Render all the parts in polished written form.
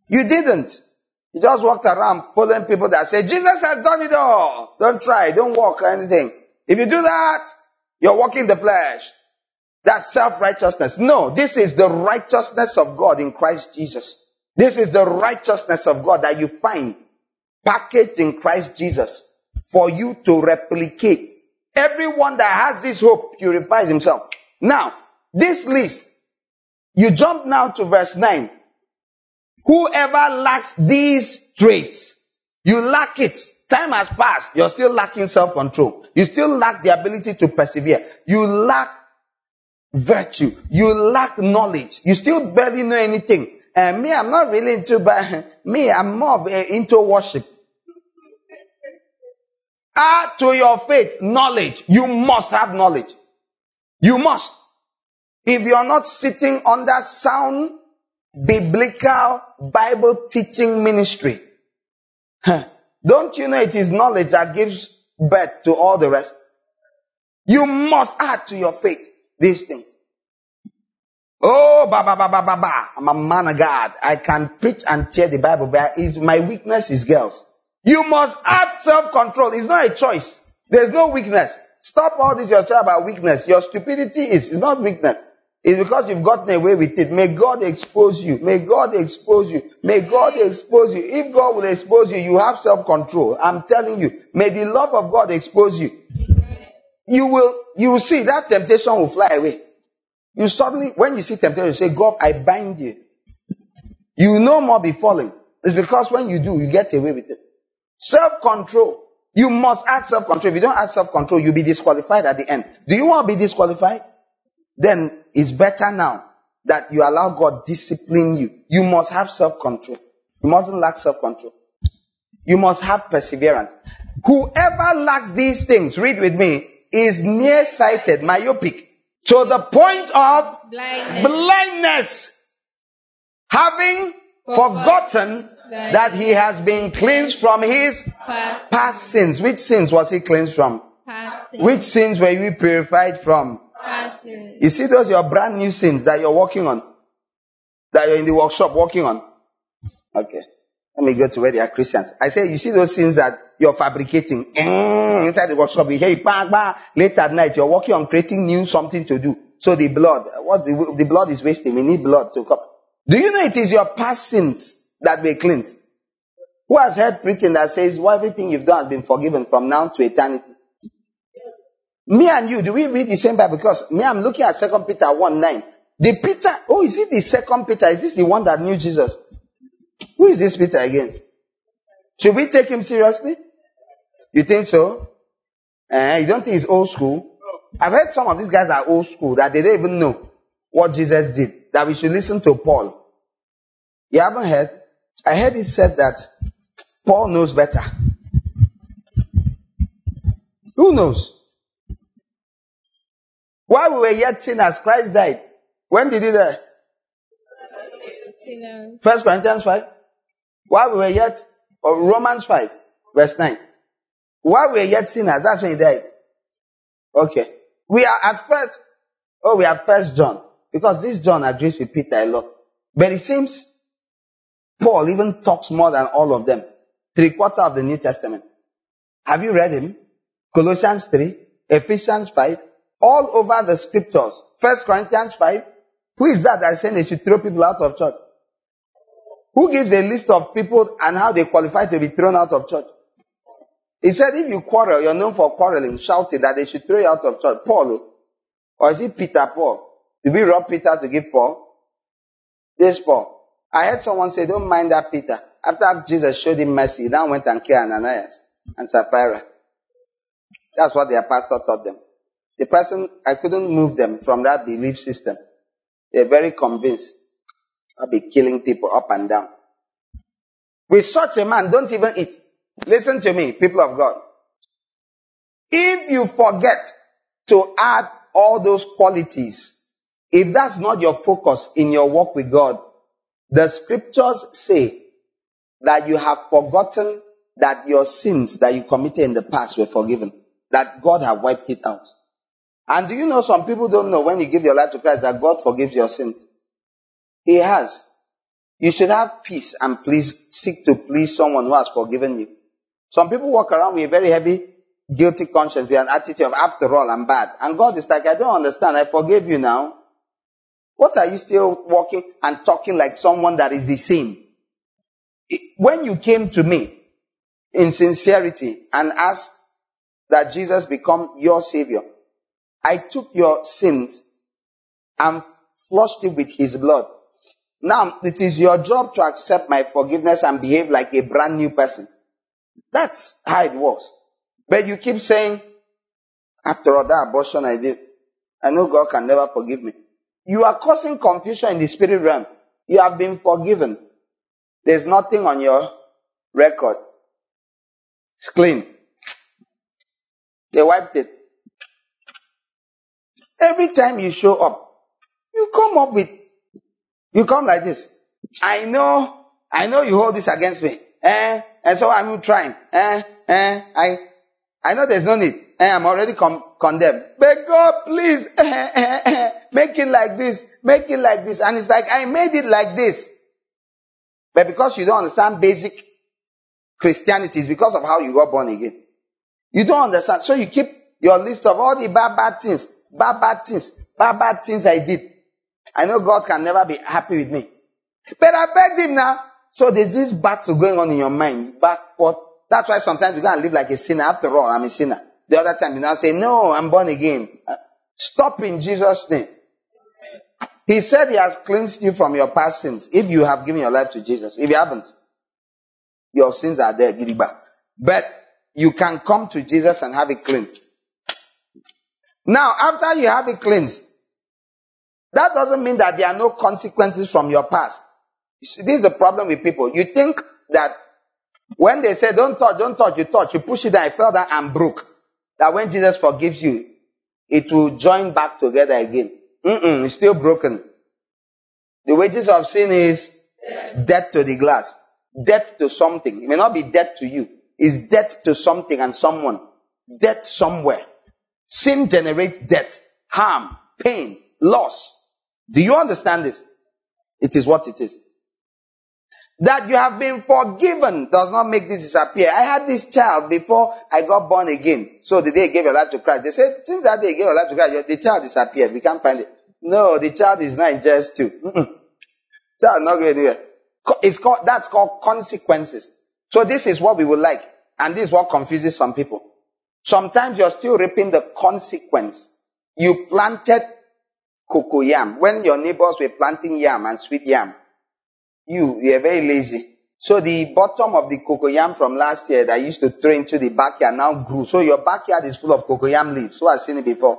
You didn't. You just walked around following people that say, Jesus has done it all. Don't try. Don't walk or anything. If you do that, you're walking the flesh. That's self-righteousness. No, this is the righteousness of God in Christ Jesus. This is the righteousness of God that you find packaged in Christ Jesus for you to replicate. Everyone that has this hope purifies himself. Now, this list, you jump now to verse 9. Whoever lacks these traits, you lack it. Time has passed. You're still lacking self-control. You still lack the ability to persevere. You lack virtue. You lack knowledge. You still barely know anything. Me, I'm not really into, me, I'm more into worship. Add to your faith knowledge. You must have knowledge. You must. If you're not sitting under sound biblical Bible teaching ministry, don't you know it is knowledge that gives birth to all the rest? You must add to your faith these things. Oh, I'm a man of God. I can preach and tear the Bible, but my weakness is girls. You must have self-control. It's not a choice. There's no weakness. Stop all this yourself about weakness. Your stupidity it's not weakness. It's because you've gotten away with it. May God expose you. May God expose you. May God expose you. If God will expose you, you have self-control. I'm telling you. May the love of God expose you. You will see that temptation will fly away. You suddenly, when you see temptation, you say, God, I bind you. You will no more be falling. It's because when you do, you get away with it. Self-control. You must add self-control. If you don't add self-control, you'll be disqualified at the end. Do you want to be disqualified? Then it's better now that you allow God discipline you. You must have self-control. You mustn't lack self-control. You must have perseverance. Whoever lacks these things, read with me, is nearsighted, myopic, to the point of blindness, having forgotten that he has been cleansed from his past sins. Which sins was he cleansed from? Which sins were you purified from? You see those your brand new sins that you're working on, that you're in the workshop working on. Okay, let me go to where they are Christians. I say, you see those sins that you're fabricating inside the workshop. You hear it, bang, bang. Late at night, you're working on creating new something to do. So the blood, the blood is wasting. We need blood to come. Do you know it is your past sins that were cleansed? Who has heard preaching that says, well, everything you've done has been forgiven from now to eternity? Me and you, do we read the same Bible? Because me, I'm looking at 2 Peter 1:9. The Peter, is it the 2 Peter? Is this the one that knew Jesus? Who is this Peter again? Should we take him seriously? You think so? You don't think he's old school? I've heard some of these guys are old school, that they don't even know what Jesus did, that we should listen to Paul. You haven't heard? I heard it said that Paul knows better. Who knows? While we were yet sinners, Christ died. When did he die? 1 Corinthians 5. While we were yet, or Romans 5, verse 9. While we were yet sinners, that's when he died. Okay. We are at first, we have 1 John. Because this John agrees with Peter a lot. But it seems Paul even talks more than all of them. 3/4 of the New Testament. Have you read him? Colossians 3, Ephesians 5, all over the scriptures. 1 Corinthians 5. Who is that is saying they should throw people out of church? Who gives a list of people and how they qualify to be thrown out of church? He said if you quarrel, you're known for quarreling, shouting that they should throw you out of church. Paul, or is it Peter, Paul? Did we rob Peter to give Paul? This Paul. I heard someone say, don't mind that Peter. After Jesus showed him mercy, he now went and killed Ananias and Sapphira. That's what their pastor taught them. The person, I couldn't move them from that belief system. They're very convinced. I'll be killing people up and down. With such a man, don't even eat. Listen to me, people of God. If you forget to add all those qualities, if that's not your focus in your walk with God, the scriptures say that you have forgotten that your sins that you committed in the past were forgiven. That God have wiped it out. And do you know some people don't know when you give your life to Christ that God forgives your sins? He has. You should have peace and seek to please someone who has forgiven you. Some people walk around with a very heavy, guilty conscience, with an attitude of, after all, I'm bad. And God is like, I don't understand. I forgave you now. What are you still walking and talking like someone that is the same? When you came to me in sincerity and asked that Jesus become your Savior, I took your sins and flushed it with His blood. Now, it is your job to accept my forgiveness and behave like a brand new person. That's how it works. But you keep saying, after all that abortion I did, I know God can never forgive me. You are causing confusion in the spirit realm. You have been forgiven. There's nothing on your record. It's clean. They wiped it. Every time you show up, you come like this. I know you hold this against me. And so I'm trying. I know there's no need. I'm already condemned. But God, please, make it like this. Make it like this. And it's like, I made it like this. But because you don't understand basic Christianity, it's because of how you got born again. You don't understand. So you keep your list of all the bad things I did. I know God can never be happy with me. But I begged Him now. So there's this battle going on in your mind. Backward. That's why sometimes you can't live like a sinner. After all, I'm a sinner. The other time you now say, no, I'm born again. Stop in Jesus' name. He said He has cleansed you from your past sins if you have given your life to Jesus. If you haven't, your sins are there, Gidigba. But you can come to Jesus and have it cleansed. Now, after you have it cleansed, that doesn't mean that there are no consequences from your past. This is the problem with people. You think that when they say, don't touch, you touch, you push it down, I fell down and broke. That when Jesus forgives you, it will join back together again. It's still broken. The wages of sin is death to the glass. Death to something. It may not be death to you. It's death to something and someone. Death somewhere. Sin generates death, harm, pain, loss. Do you understand this? It is what it is. That you have been forgiven does not make this disappear. I had this child before I got born again. So the day you gave your life to Christ, they said, since that day you gave your life to Christ, the child disappeared. We can't find it. No, the child is not in jail too. Child not going anywhere. That's called consequences. So this is what we would like. And this is what confuses some people. Sometimes you're still reaping the consequence. You planted cocoyam. When your neighbors were planting yam and sweet yam, you are very lazy. So the bottom of the cocoyam from last year that used to throw into the backyard now grew. So your backyard is full of cocoyam leaves. So I've seen it before.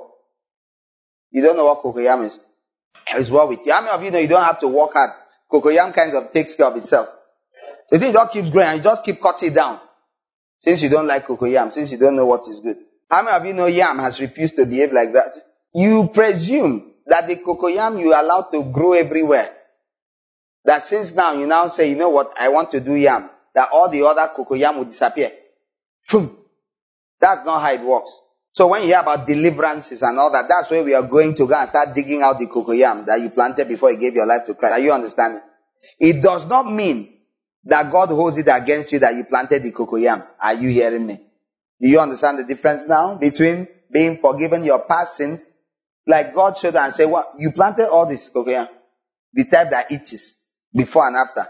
You don't know what cocoyam is. It's what with you. How many of you know you don't have to work hard? Cocoyam kind of takes care of itself. So it just keeps growing and you just keep cutting it down. Since you don't like cocoyam, since you don't know what is good. How many of you know yam has refused to behave like that? You presume that the cocoyam you allow to grow everywhere. That since now you now say, you know what, I want to do yam. That all the other cocoyam will disappear. Boom. That's not how it works. So when you hear about deliverances and all that, that's where we are going to go and start digging out the cocoyam that you planted before you gave your life to Christ. Are you understanding? It does not mean that God holds it against you that you planted the cocoyam. Are you hearing me? Do you understand the difference now between being forgiven your past sins? Like God showed and said, what? You planted all this cocoyam. The type that itches before and after.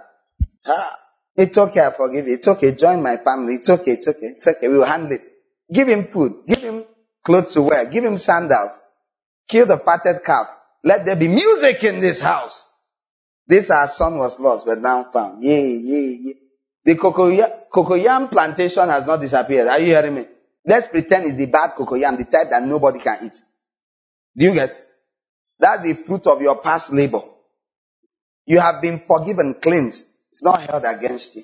It's okay, I forgive you. It's okay, join my family. It's okay. We will handle it. Give him food. Give him clothes to wear. Give him sandals. Kill the fatted calf. Let there be music in this house. This our son was lost, but now found. Yeah. The cocoyam plantation has not disappeared. Are you hearing me? Let's pretend it's the bad cocoyam, the type that nobody can eat. Do you get? That's the fruit of your past labor. You have been forgiven, cleansed. It's not held against you.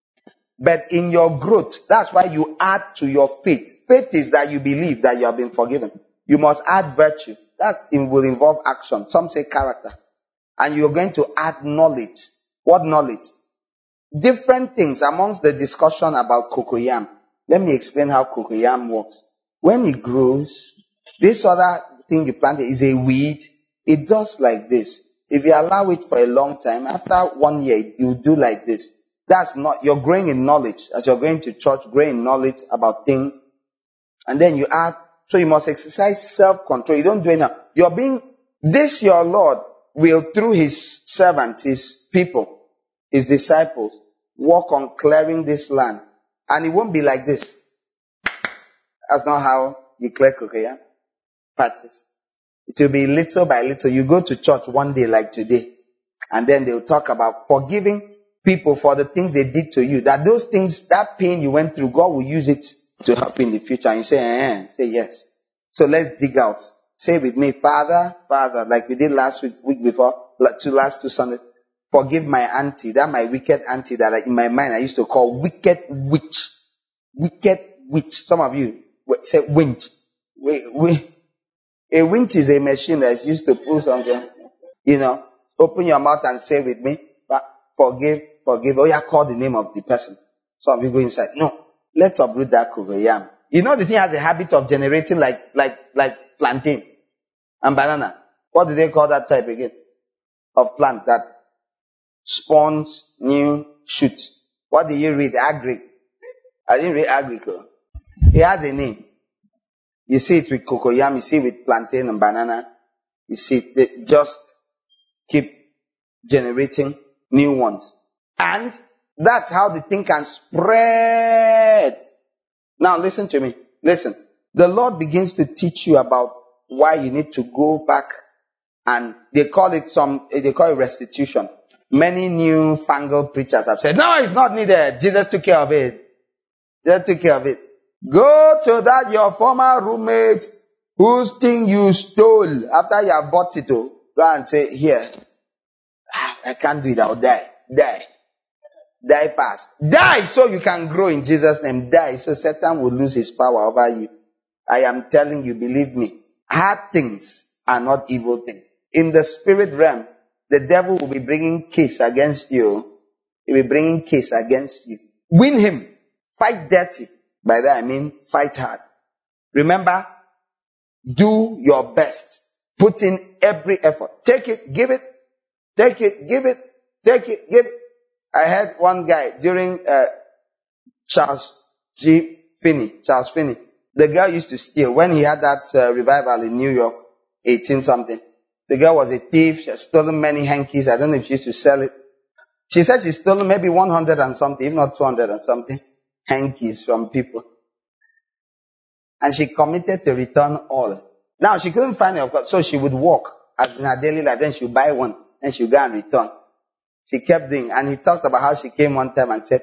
But in your growth, that's why you add to your faith. Faith is that you believe that you have been forgiven. You must add virtue. That will involve action. Some say character. And you're going to add knowledge. What knowledge? Different things amongst the discussion about cocoyam. Let me explain how cocoyam works. When it grows, this other thing you planted is a weed. It does like this. If you allow it for a long time, after 1 year, you do like this. That's not, you're growing in knowledge. As you're going to church, growing in knowledge about things. And then you add, so you must exercise self-control. You don't do it now. This your Lord will, through his servants, his people, his disciples, work on clearing this land. And it won't be like this. That's not how you clear cocoyam patches. It will be little by little. You go to church one day like today, and then they'll talk about forgiving people for the things they did to you. That those things, that pain you went through, God will use it to help you in the future. And you say, say yes. So let's dig out. Say with me, Father, like we did last week before, last two Sundays. Forgive my auntie, my wicked auntie that in my mind I used to call wicked witch. Wicked witch. Some of you say winch. A winch is a machine that's used to pull something. Open your mouth and say with me, forgive. Oh yeah, call the name of the person. Some of you go inside. No, let's uproot that cocoyam. The thing has a habit of generating like plantain and banana. What do they call that type again? Of plant that spawns new shoots. What do you read? Agric. I didn't read agric. It has a name. You see it with cocoyam, you see it with plantain and bananas. You see it, they just keep generating new ones. And that's how the thing can spread. Now listen to me. Listen. The Lord begins to teach you about why you need to go back, and they call it restitution. Many new fangled preachers have said, no, it's not needed. Jesus took care of it. Jesus took care of it. Go to that your former roommate whose thing you stole after you have bought it. Go and say, here, I can't do it. I'll die. Die fast. Die so you can grow in Jesus' name. Die so Satan will lose his power over you. I am telling you, believe me, hard things are not evil things. In the spirit realm, the devil will be bringing case against you. He will be bringing case against you. Win him. Fight dirty. By that I mean fight hard. Remember, do your best. Put in every effort. Take it, give it. Take it, give it. Take it, give it. I had one guy during Charles Finney. The guy used to steal. When he had that revival in New York, 18 something. The girl was a thief. She had stolen many hankies. I don't know if she used to sell it. She said she stole maybe 100 and something, if not 200 and something, hankies from people. And she committed to return all. Now, she couldn't find it, of course, so she would walk in her daily life. Then she would buy one. Then she would go and return. She kept doing, and he talked about how she came one time and said,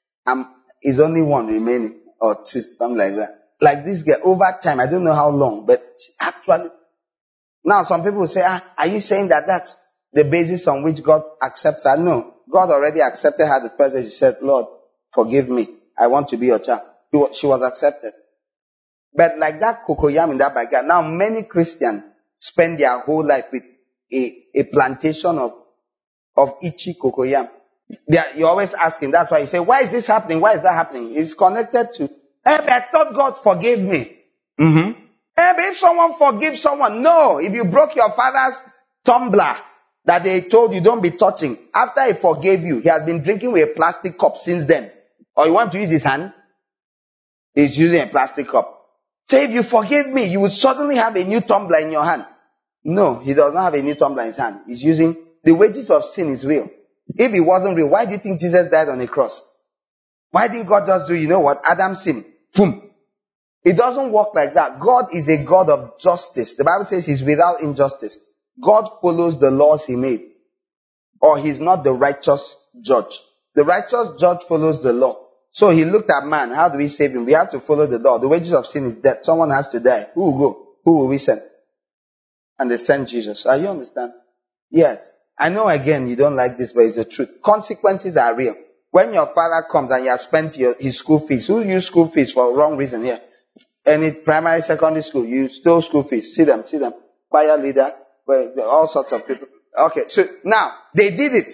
is only one remaining, or two, something like that. Like this girl, over time, I don't know how long, but she actually. Now, some people will say, are you saying that that's the basis on which God accepts her? No. God already accepted her the first day. She said, Lord, forgive me. I want to be your child. She was accepted. But like that cocoyam in that backyard, now many Christians spend their whole life with a plantation of itchy cocoyam. You're always asking, that's why you say, why is this happening? Why is that happening? It's connected to, I thought God forgave me. Mm-hmm. But if someone forgives someone, no. If you broke your father's tumbler that they told you don't be touching, after he forgave you, he has been drinking with a plastic cup since then. Or you want to use his hand? He's using a plastic cup. So if you forgive me, you will suddenly have a new tumbler in your hand. No, he does not have a new tumbler in his hand. He's using, the wages of sin is real. If it wasn't real, why do you think Jesus died on a cross? Why didn't God just do, Adam sinned? Boom. It doesn't work like that. God is a God of justice. The Bible says he's without injustice. God follows the laws he made. Or he's not the righteous judge. The righteous judge follows the law. So he looked at man. How do we save him? We have to follow the law. The wages of sin is death. Someone has to die. Who will go? Who will we send? And they sent Jesus. You understand? Yes. I know again you don't like this, but it's the truth. Consequences are real. When your father comes and you have spent his school fees, who use school fees for wrong reason here? Any primary, secondary school, you stole school fees. See them. Choir leader, all sorts of people. Okay, so now, they did it.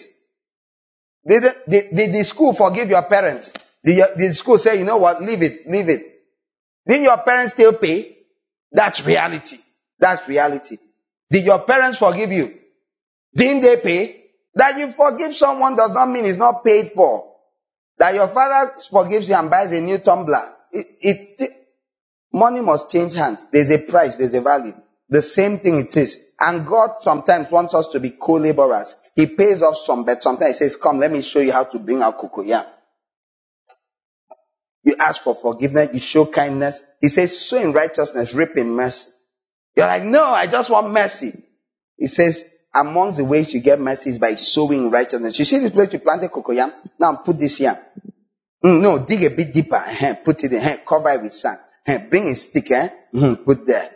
Did the school forgive your parents? Did the school say, you know what, leave it. Didn't your parents still pay? That's reality. Did your parents forgive you? Didn't they pay? That you forgive someone does not mean it's not paid for. That your father forgives you and buys a new tumbler. Money must change hands. There's a price, there's a value. The same thing it is. And God sometimes wants us to be co-laborers. He pays off some, but sometimes he says, come, let me show you how to bring out cocoyam. You ask for forgiveness, you show kindness. He says, sow in righteousness, reap in mercy. You're like, no, I just want mercy. He says, amongst the ways you get mercy is by sowing righteousness. You see this place you planted cocoyam? Now put this yam. No, dig a bit deeper. Put it in. Cover it with sand. Bring a stick. Put there.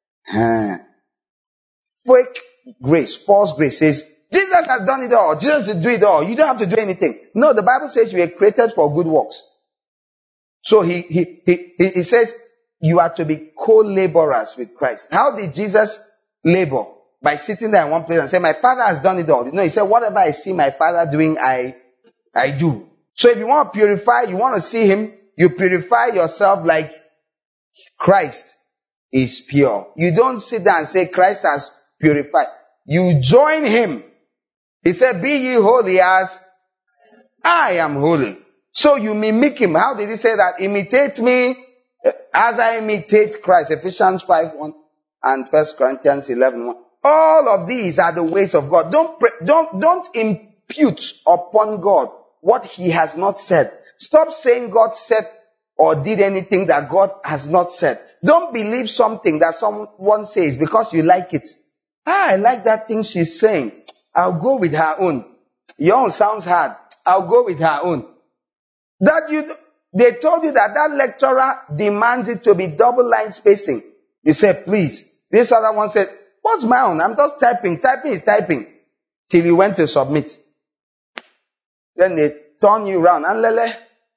Fake grace, false grace says, Jesus has done it all. Jesus will do it all. You don't have to do anything. No, the Bible says you are created for good works. So he says you are to be co-laborers with Christ. How did Jesus labor? By sitting there in one place and saying, my Father has done it all. No, he said, whatever I see my Father doing, I do. So if you want to purify, you want to see him, you purify yourself like Christ is pure. You don't sit there and say Christ has purified. You join him. He said, be ye holy as I am holy. So you mimic him. How did he say that? Imitate me as I imitate Christ. Ephesians 5:1 and 1 Corinthians 11:1. All of these are the ways of God. Don't impute upon God what he has not said. Stop saying God said or did anything that God has not said. Don't believe something that someone says because you like it. I like that thing she's saying. I'll go with her own. Your own sounds hard. I'll go with her own. They told you that lecturer demands it to be double line spacing. You said, please. This other one said, what's my own? I'm just typing. Typing is typing. Till you went to submit. Then they turn you around. And Lele,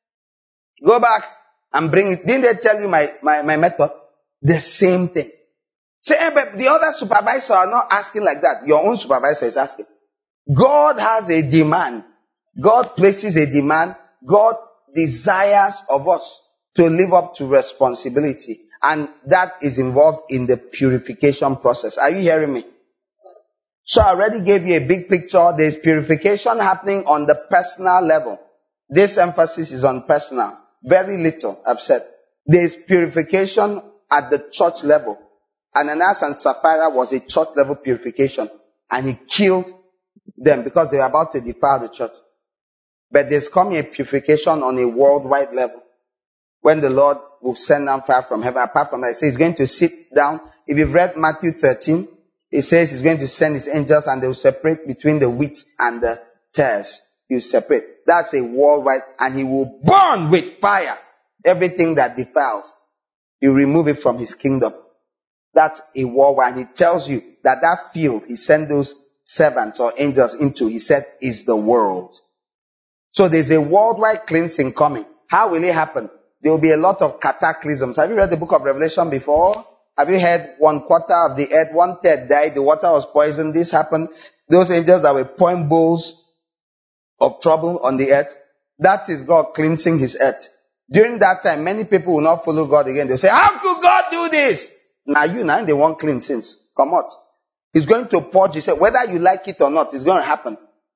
go back and bring it. Didn't they tell you my method? The same thing. Say, but the other supervisor are not asking like that. Your own supervisor is asking. God has a demand. God places a demand. God desires of us to live up to responsibility. And that is involved in the purification process. Are you hearing me? So I already gave you a big picture. There's purification happening on the personal level. This emphasis is on personal. Very little, I've said. There's purification at the church level. Ananias and Sapphira was a church level purification. And he killed them because they were about to defile the church. But there's coming a purification on a worldwide level. When the Lord will send down fire from heaven. Apart from that, he says he's going to sit down. If you've read Matthew 13, it says he's going to send his angels and they will separate between the wheat and the tares. He will separate. That's a worldwide, and he will burn with fire everything that defiles. He will remove it from his kingdom. That's a worldwide. And he tells you that field he sent those servants or angels into, he said, is the world. So there's a worldwide cleansing coming. How will it happen? There will be a lot of cataclysms. Have you read the book of Revelation before? Have you heard 1/4 of the earth, 1/3 died, the water was poisoned, this happened? Those angels that were pouring bowls of trouble on the earth. That is God cleansing his earth. During that time, many people will not follow God again. They'll say, how could God do this? Now they won't clean sins. Come out. He's going to purge. He said, whether you like it or not, it's going to happen.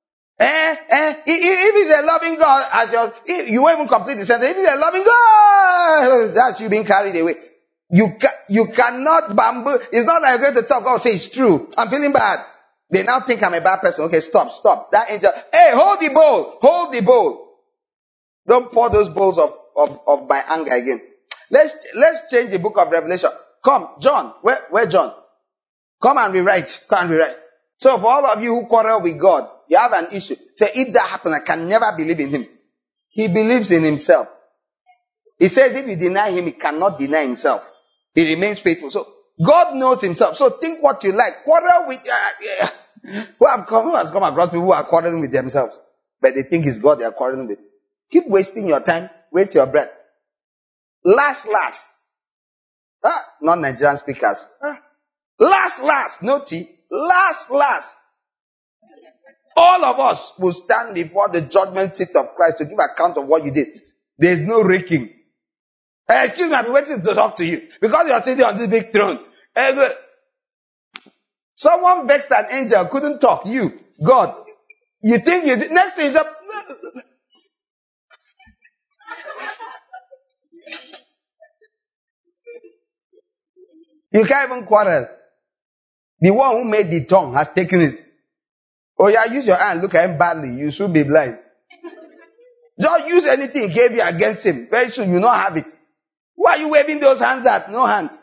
If he's a loving God, you won't even complete the sentence. If he's a loving God, that's you being carried away. You cannot bamboo. It's not like you're going to talk. God say it's true. I'm feeling bad. They now think I'm a bad person. Okay, stop. That angel, hey, hold the bowl. Don't pour those bowls of my anger again. Let's change the book of Revelation. Come, John. Where John? Come and rewrite. So for all of you who quarrel with God, you have an issue. Say, if that happens, I can never believe in him. He believes in himself. He says if you deny him, he cannot deny himself. He remains faithful. So God knows himself. So think what you like. Quarrel with... Who has come across people who are quarreling with themselves? But they think it's God they are quarreling with. Keep wasting your time. Waste your breath. Last. Non-Nigerian speakers. Last. No tea. Last. All of us will stand before the judgment seat of Christ to give account of what you did. There is no raking. Excuse me, I've been waiting to talk to you. Because you are sitting on this big throne. Someone vexed an angel, couldn't talk. You, God. You think you do, next thing is up. You can't even quarrel. The one who made the tongue has taken it. Oh yeah, use your hand, look at him badly. You should be blind. Just use anything he gave you against him. Very soon you not have it. Who are you waving those hands at? No hands.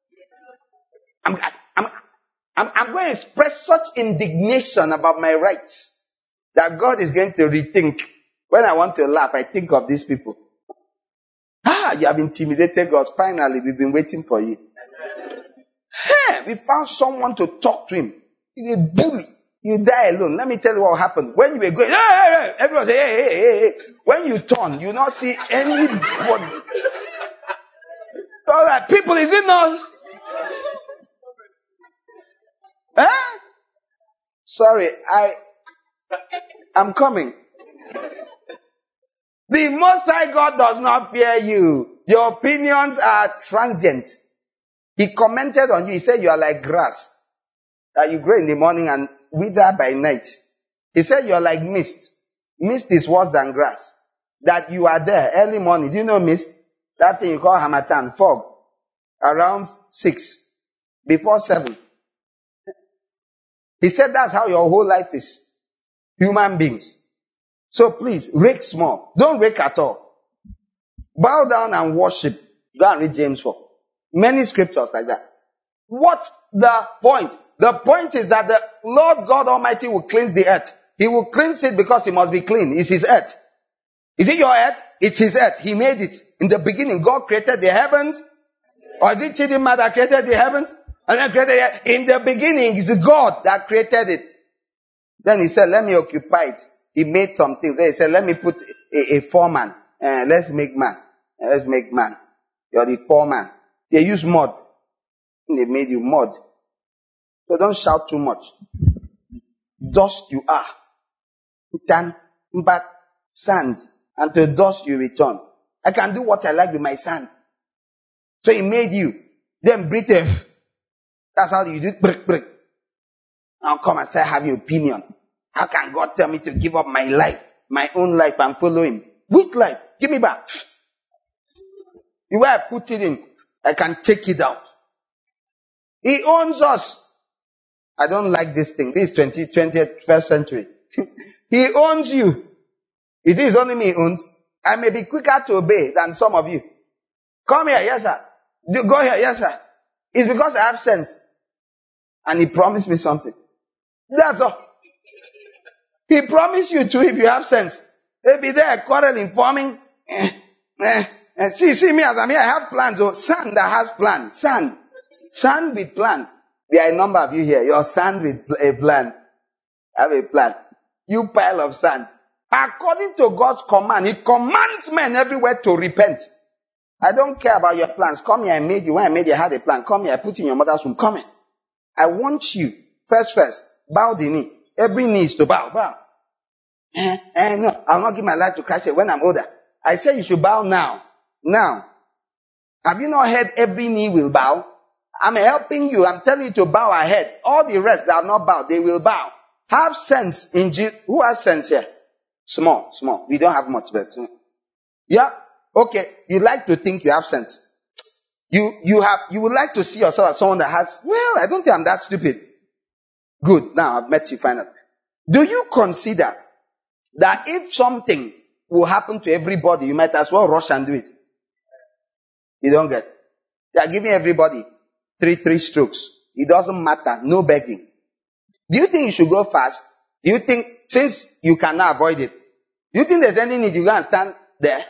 I'm going to express such indignation about my rights that God is going to rethink. When I want to laugh, I think of these people. You have intimidated God. Finally, we've been waiting for you. Hey, we found someone to talk to him. He's a bully. You die alone. Let me tell you what happened. When you were going, hey, everyone say, hey. When you turn, you not see anybody. All right, people, is it not? Huh? Sorry, I'm coming. The Most High God does not fear you. Your opinions are transient. He commented on you. He said you are like grass that you grow in the morning and wither by night. He said you are like mist. Mist is worse than grass. That you are there early morning. Do you know mist? That thing you call Hamatan, fog. Around 6. Before 7. He said that's how your whole life is. Human beings. So please, rake small. Don't rake at all. Bow down and worship. Go and read James 4. Many scriptures like that. What's the point? The point is that the Lord God Almighty will cleanse the earth. He will cleanse it because it must be clean. It's His earth. Is it your earth? It's His earth. He made it. In the beginning, God created the heavens. Or is it Chidinma that created the heavens? And then created the earth? In the beginning, it's God that created it. Then He said, let me occupy it. He made some things. Then He said, let me put a foreman. Let's make man. Let's make man. You're the foreman. They use mud. They made you mud. So don't shout too much. Dust you are. Then back sand. And to dust you return. I can do what I like with my sand. So He made you. Then breathe. That's how you do it. Break. Now come and say I have your opinion. How can God tell me to give up my life? My own life and follow Him? Which life? Give me back. The way I put it in, I can take it out. He owns us. I don't like this thing. This is 21st century. He owns you. It is only me He owns. I may be quicker to obey than some of you. Come here, yes sir. Go here, yes sir. It's because I have sense. And He promised me something. That's all. He promised you too if you have sense. They'll be there quarreling, forming. See me as I'm here. I have plans. Oh, sand that has plan. Sand with plan. There are a number of you here. You're sand with a plan. Have a plan. You pile of sand. According to God's command, He commands men everywhere to repent. I don't care about your plans. Come here, I made you. When I made you, I had a plan. Come here, I put you in your mother's womb. Come here. I want you. First, bow the knee. Every knee is to bow. No, I'll not give my life to Christ when I'm older. I say you should bow now. Now. Have you not heard every knee will bow? I'm helping you. I'm telling you to bow ahead. All the rest that have not bowed, they will bow. Have sense in Jesus. Who has sense here? Small. We don't have much, but yeah. Okay. You like to think you have sense. You would like to see yourself as someone that has, well, I don't think I'm that stupid. Good. Now I've met you finally. Do you consider that if something will happen to everybody, you might as well rush and do it? You don't get. They are giving everybody three strokes. It doesn't matter. No begging. Do you think you should go fast? Do you think, since you cannot avoid it, do you think there's any need you go and stand there?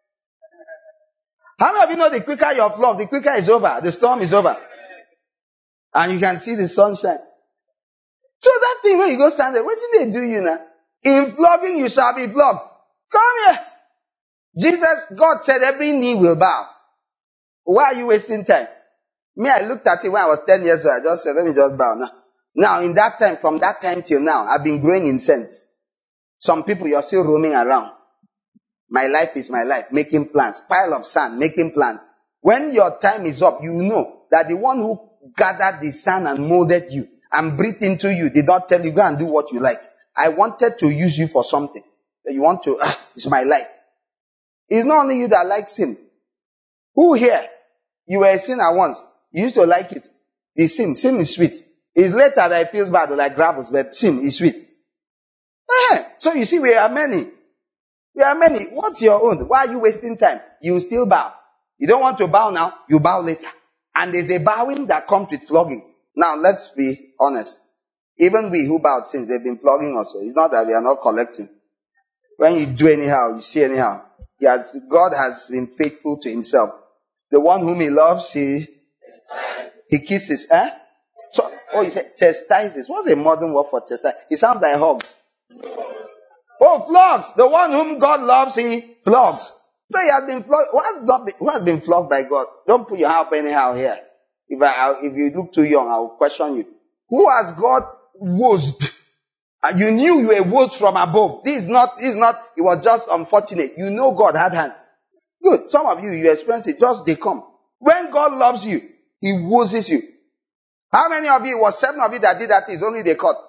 How many of you know the quicker you're flogged, the quicker it's over, the storm is over. And you can see the sunshine. So that thing when you go stand there, what did they do you now? In flogging you shall be flogged. Come here. God said every knee will bow. Why are you wasting time? Me, I looked at it when I was 10 years old. I just said, let me just bow now. Now, in that time, from that time till now, I've been growing in sense. Some people, you're still roaming around. My life is my life, making plans. Pile of sand, making plans. When your time is up, you know that the one who gathered the sand and molded you and breathed into you did not tell you, go and do what you like. I wanted to use you for something. You want to, it's my life. It's not only you that likes sin. Who here? You were a sinner once. You used to like it. It's sin. Sin is sweet. It's later that it feels bad like gravels, but sin is sweet. So you see, we are many. We are many. What's your own? Why are you wasting time? You still bow. You don't want to bow now, you bow later. And there's a bowing that comes with flogging. Now, let's be honest. Even we who bowed since, they've been flogging us. It's not that we are not collecting. When you do anyhow, you see anyhow. God has been faithful to himself. The one whom he loves, he kisses. So, he said chastises. What's a modern word for chastise? It sounds like hugs. Flogs. The one whom God loves, he flogs. So he has been flogged. Who has been flogged by God? Don't put your hand up anyhow here. If you look too young, I will question you. Who has God woozed? You knew you were woozed from above. This is not, it was just unfortunate. You know God had hand. Good. Some of you experience it. Just they come. When God loves you, he woozes you. How many of you, it was 7 of you that did that, it's only they caught.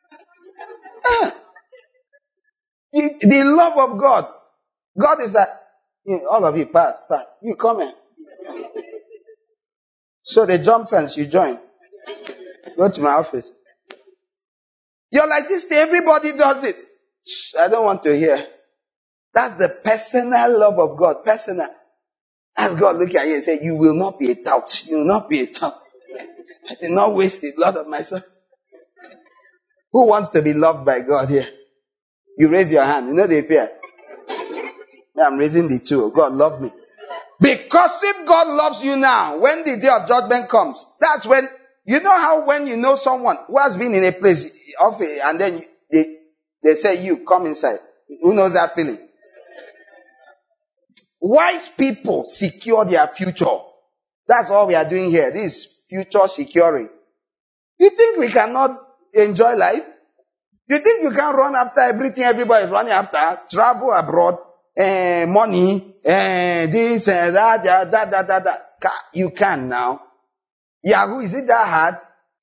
The love of God. God is like, all of you pass. You come in. So the jump fence, you join. Go to my office. You're like this, everybody does it. I don't want to hear. That's the personal love of God. Personal. As God look at you and say, you will not be a tout. You will not be a tout. I did not waste the blood of my son. Who wants to be loved by God here? You raise your hand. You know the fear. I'm raising the two. God love me. Because if God loves you now, when the day of judgment comes, that's when, you know how when you know someone who has been in a place of it, and then they say, you come inside. Who knows that feeling? Wise people secure their future. That's all we are doing here. This is future securing. You think we cannot enjoy life? You think you can run after everything everybody is running after? Travel abroad, money, this, that. You can now. Yahoo, is it that hard?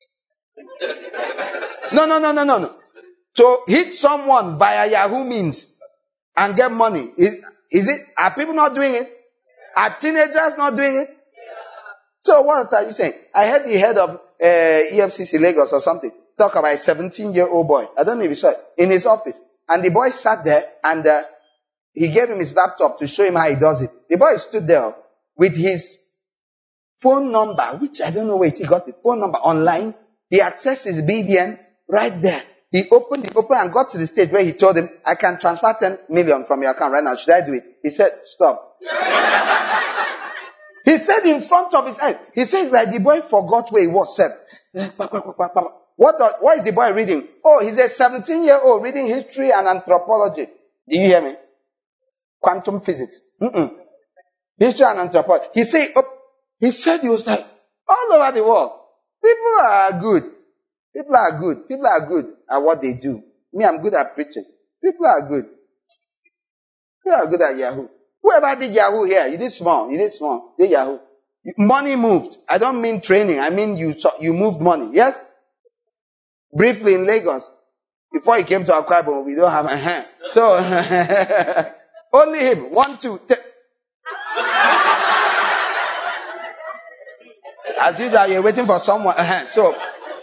No. To hit someone via Yahoo means and get money. Are people not doing it? Are teenagers not doing it? So what are you saying? I heard the head of EFCC Lagos or something talk about a 17-year-old boy. I don't know if you saw it. In his office. And the boy sat there and he gave him his laptop to show him how he does it. The boy stood there with his phone number, which I don't know where he got his phone number online. He accessed his BVN right there. He opened and got to the stage where he told him, I can transfer 10 million from your account right now. Should I do it? He said, stop. He said in front of his eyes. He says that the boy forgot where he was said. What is the boy reading? He's a 17-year-old reading history and anthropology. Do you hear me? Quantum physics. History and anthropology. He said he was like, all over the world, people are good. People are good. People are good at what they do. Me, I'm good at preaching. People are good. People are good at Yahoo. Whoever did Yahoo here, you did small. Did Yahoo. Money moved. I don't mean training. I mean you moved money. Yes? Briefly in Lagos. Before he came to Akwa Ibom, we don't have a hand. So, only him. 1, 2, 3. As usual, you're waiting for someone. So,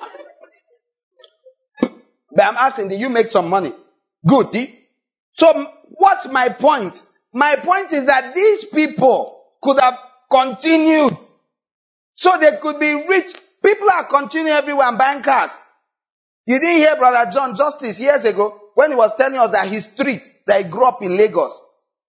but I'm asking, did you make some money? Good. So, what's my point? My point is that these people could have continued. So they could be rich. People are continuing everywhere and buying cars. You didn't hear Brother John Justice years ago when he was telling us that his street that he grew up in Lagos.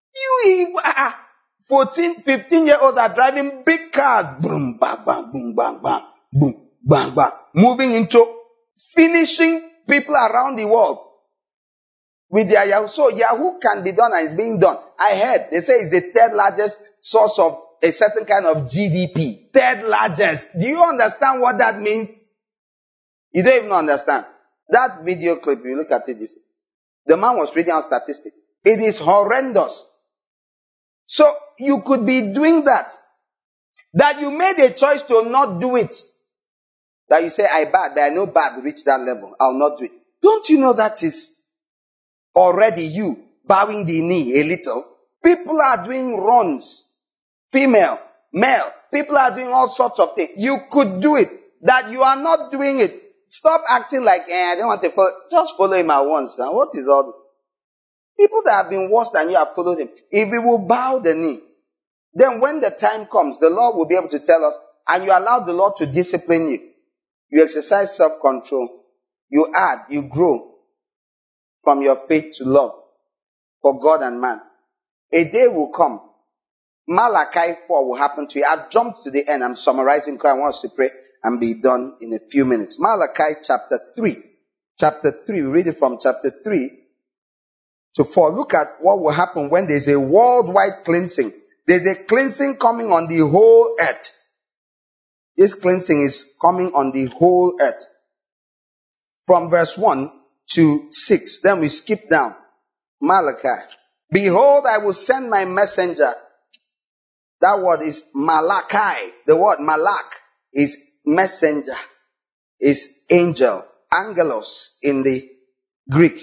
14, 15-year-olds are driving big cars. Boom, bang, bang, boom, bang, bang. Boom, bang, bang. Moving into finishing people around the world with their Yahoo. So Yahoo can be done and it's being done. I heard, they say it's the 3rd largest source of a certain kind of GDP. 3rd largest. Do you understand what that means? You don't even understand. That video clip, you look at it, the man was reading out statistics. It is horrendous. So you could be doing that. That you made a choice to not do it. That you say, I bad, but I know bad reach that level. I'll not do it. Don't you know that is already you bowing the knee a little? People are doing runs. Female, male. People are doing all sorts of things. You could do it. That you are not doing it. Stop acting like, I don't want to follow. Just follow him at once. Now, what is all this? People that have been worse than you have followed him. If we will bow the knee, then when the time comes, the Lord will be able to tell us, and you allow the Lord to discipline you. You exercise self-control. You add, you grow from your faith to love for God and man. A day will come. Malachi 4 will happen to you. I've jumped to the end. I'm summarizing because I want us to pray and be done in a few minutes. Malachi chapter 3. Chapter 3, we read it from chapter 3 to 4. Look at what will happen when there's a worldwide cleansing. There's a cleansing coming on the whole earth. This cleansing is coming on the whole earth. From verse 1 to 6. Then we skip down. Malachi. Behold, I will send my messenger. That word is Malachi. The word Malak is messenger, is angel, angelos in the Greek.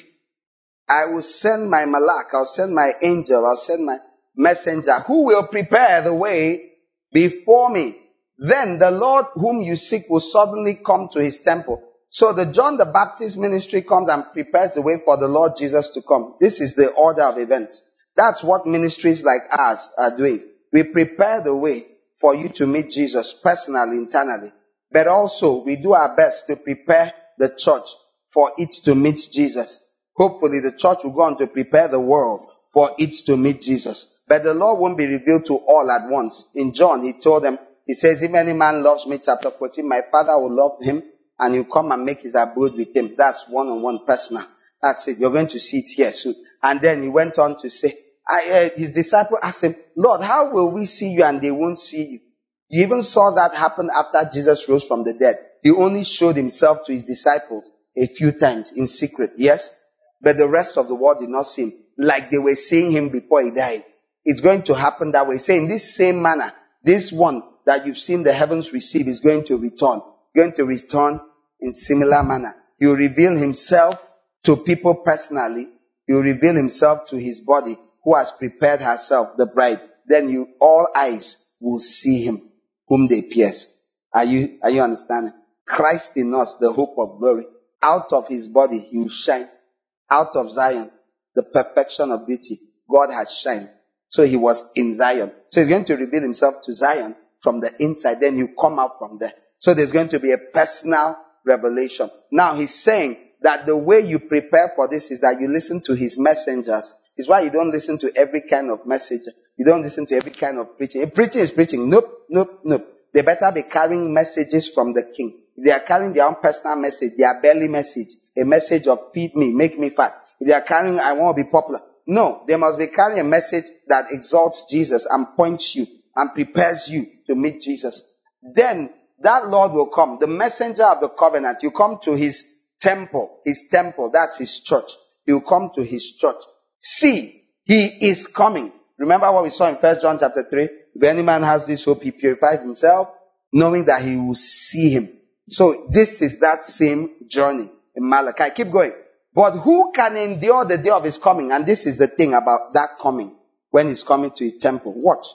I will send my Malak, I'll send my angel, I'll send my messenger who will prepare the way before me. Then the Lord whom you seek will suddenly come to his temple. So the John the Baptist ministry comes and prepares the way for the Lord Jesus to come. This is the order of events. That's what ministries like ours are doing. We prepare the way for you to meet Jesus personally, internally. But also we do our best to prepare the church for it to meet Jesus. Hopefully the church will go on to prepare the world for it to meet Jesus. But the Lord won't be revealed to all at once. In John, he told them, he says, if any man loves me, chapter 14, my Father will love him and he'll come and make his abode with him. That's one-on-one personal. That's it. You're going to see it here soon. And then he went on to say, his disciple asked him, Lord, how will we see you and they won't see you? You even saw that happen after Jesus rose from the dead. He only showed himself to his disciples a few times in secret. Yes? But the rest of the world did not see him like they were seeing him before he died. It's going to happen that way. Say in this same manner, this one that you've seen the heavens receive is going to return. Going to return in similar manner. He will reveal himself to people personally. He will reveal himself to his body who has prepared herself, the bride. Then all eyes will see him whom they pierced. Are you understanding? Christ in us, the hope of glory. Out of his body he will shine. Out of Zion, the perfection of beauty, God has shined. So he was in Zion. So he's going to reveal himself to Zion from the inside. Then he'll come out from there. So there's going to be a personal revelation. Now he's saying that the way you prepare for this is that you listen to his messengers. It's why you don't listen to every kind of message. You don't listen to every kind of preaching. If preaching is preaching, nope. They better be carrying messages from the king. If they are carrying their own personal message, their belly message, a message of feed me, make me fat. If they are carrying, I want to be popular. No, they must be carrying a message that exalts Jesus and points you and prepares you to meet Jesus. Then that Lord will come, the messenger of the covenant. You come to his temple, that's his church. You come to his church. See, he is coming. Remember what we saw in 1 John chapter 3? If any man has this hope, he purifies himself, knowing that he will see him. So this is that same journey in Malachi. Keep going. But who can endure the day of his coming? And this is the thing about that coming, when he's coming to his temple. Watch.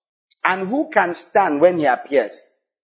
And who can stand when he appears?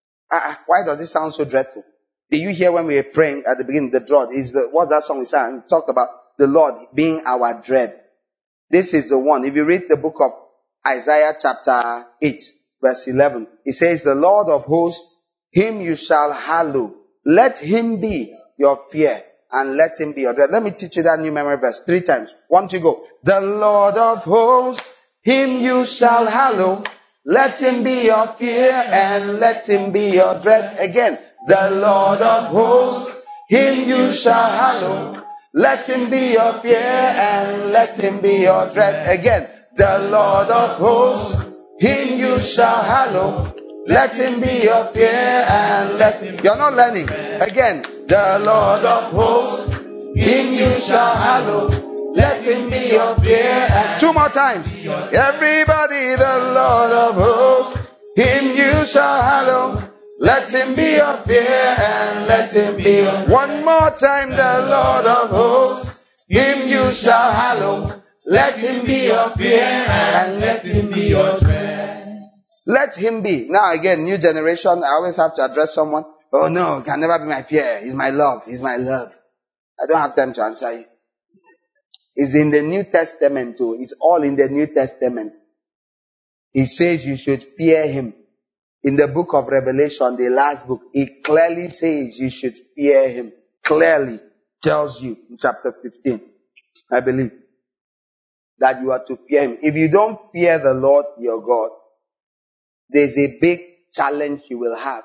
Why does it sound so dreadful? Did you hear when we were praying at the beginning, the dread? What's that song we sang? We talked about the Lord being our dread. This is the one. If you read the book of Isaiah chapter 8, verse 11, it says, the Lord of hosts, him you shall hallow. Let him be your fear and let him be your dread. Let me teach you that new memory verse 3 times. 1, 2, go. The Lord of hosts, him you shall hallow. Let him be your fear and let him be your dread. Again. The Lord of hosts, him you shall hallow. Let him be your fear and let him be your dread. Again. The Lord of hosts, him you shall hallow. Let him be your fear and let him... You're not learning. Again. The Lord of hosts, him you shall hallow. Let him be your fear and... 2 more times. Everybody, the Lord of hosts, him you shall hallow. Let him be your fear and let him be your dread. One more time, the Lord of hosts, him you shall hallow. Let him be your fear and let him be your dread. Let him be. Now again, new generation, I always have to address someone. Oh no, it can never be my fear. He's my love. He's my love. I don't have time to answer you. It's in the New Testament too. It's all in the New Testament. He says you should fear him. In the book of Revelation, the last book, it clearly says you should fear him. Clearly tells you in chapter 15, I believe, that you are to fear him. If you don't fear the Lord your God, there's a big challenge you will have.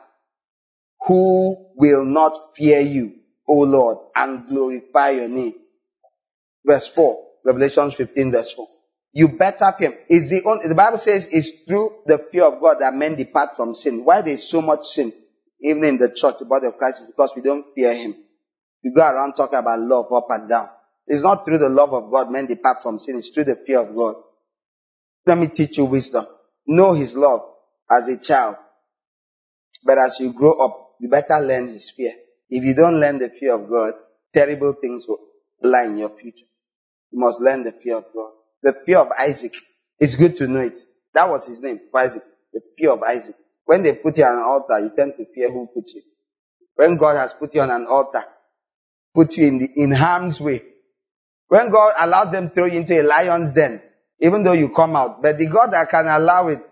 Who will not fear you, O Lord, and glorify your name? Verse 4, Revelation 15 verse 4. You better fear him. The Bible says it's through the fear of God that men depart from sin. Why there's so much sin, even in the church, the body of Christ, is because we don't fear him. We go around talking about love up and down. It's not through the love of God men depart from sin. It's through the fear of God. Let me teach you wisdom. Know his love as a child. But as you grow up, you better learn his fear. If you don't learn the fear of God, terrible things will lie in your future. You must learn the fear of God. The fear of Isaac. It's good to know it. That was his name, Isaac. The fear of Isaac. When they put you on an altar, you tend to fear who put you. When God has put you on an altar, put you in harm's way. When God allows them to throw you into a lion's den, even though you come out, but the God that can allow it,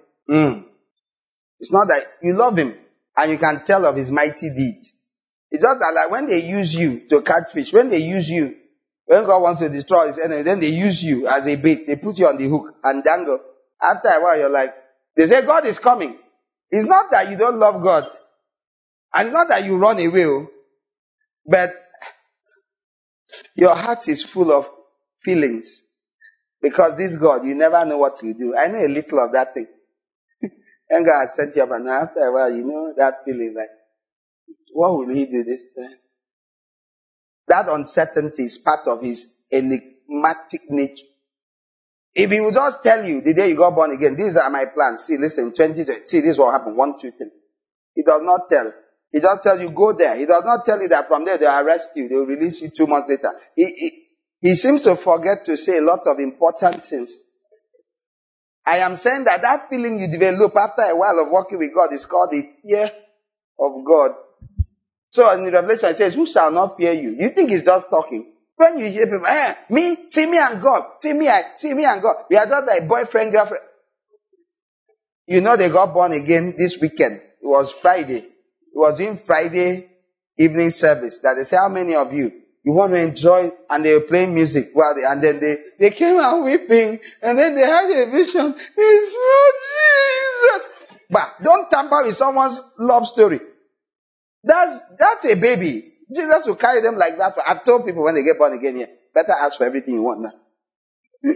it's not that you love him and you can tell of his mighty deeds. It's just that like when they use you to catch fish, when God wants to destroy his enemy, then they use you as a bait. They put you on the hook and dangle. After a while, you're like, they say God is coming. It's not that you don't love God. And it's not that you run away. But your heart is full of feelings. Because this God, you never know what you do. I know a little of that thing. And God has sent you up and after a while, you know that feeling like, what will he do this time? That uncertainty is part of his enigmatic nature. If he would just tell you the day you got born again, these are my plans. See, listen, 2020, see, this will happen. 1, 2, 3. He does not tell. He just tells you, go there. He does not tell you that from there they'll arrest you. They'll release you 2 months later. He seems to forget to say a lot of important things. I am saying that feeling you develop after a while of working with God is called the fear of God. So in Revelation it says, who shall not fear you? You think he's just talking. When you hear people, see me and God. See me and God. We are just like boyfriend, girlfriend. You know they got born again this weekend. It was Friday. It was in Friday evening service that they say, how many of you want to enjoy? And they were playing music. And then they came out weeping. And then they had a vision. They saw Jesus. But don't tamper with someone's love story. That's a baby. Jesus will carry them like that. I've told people when they get born again here, better ask for everything you want now.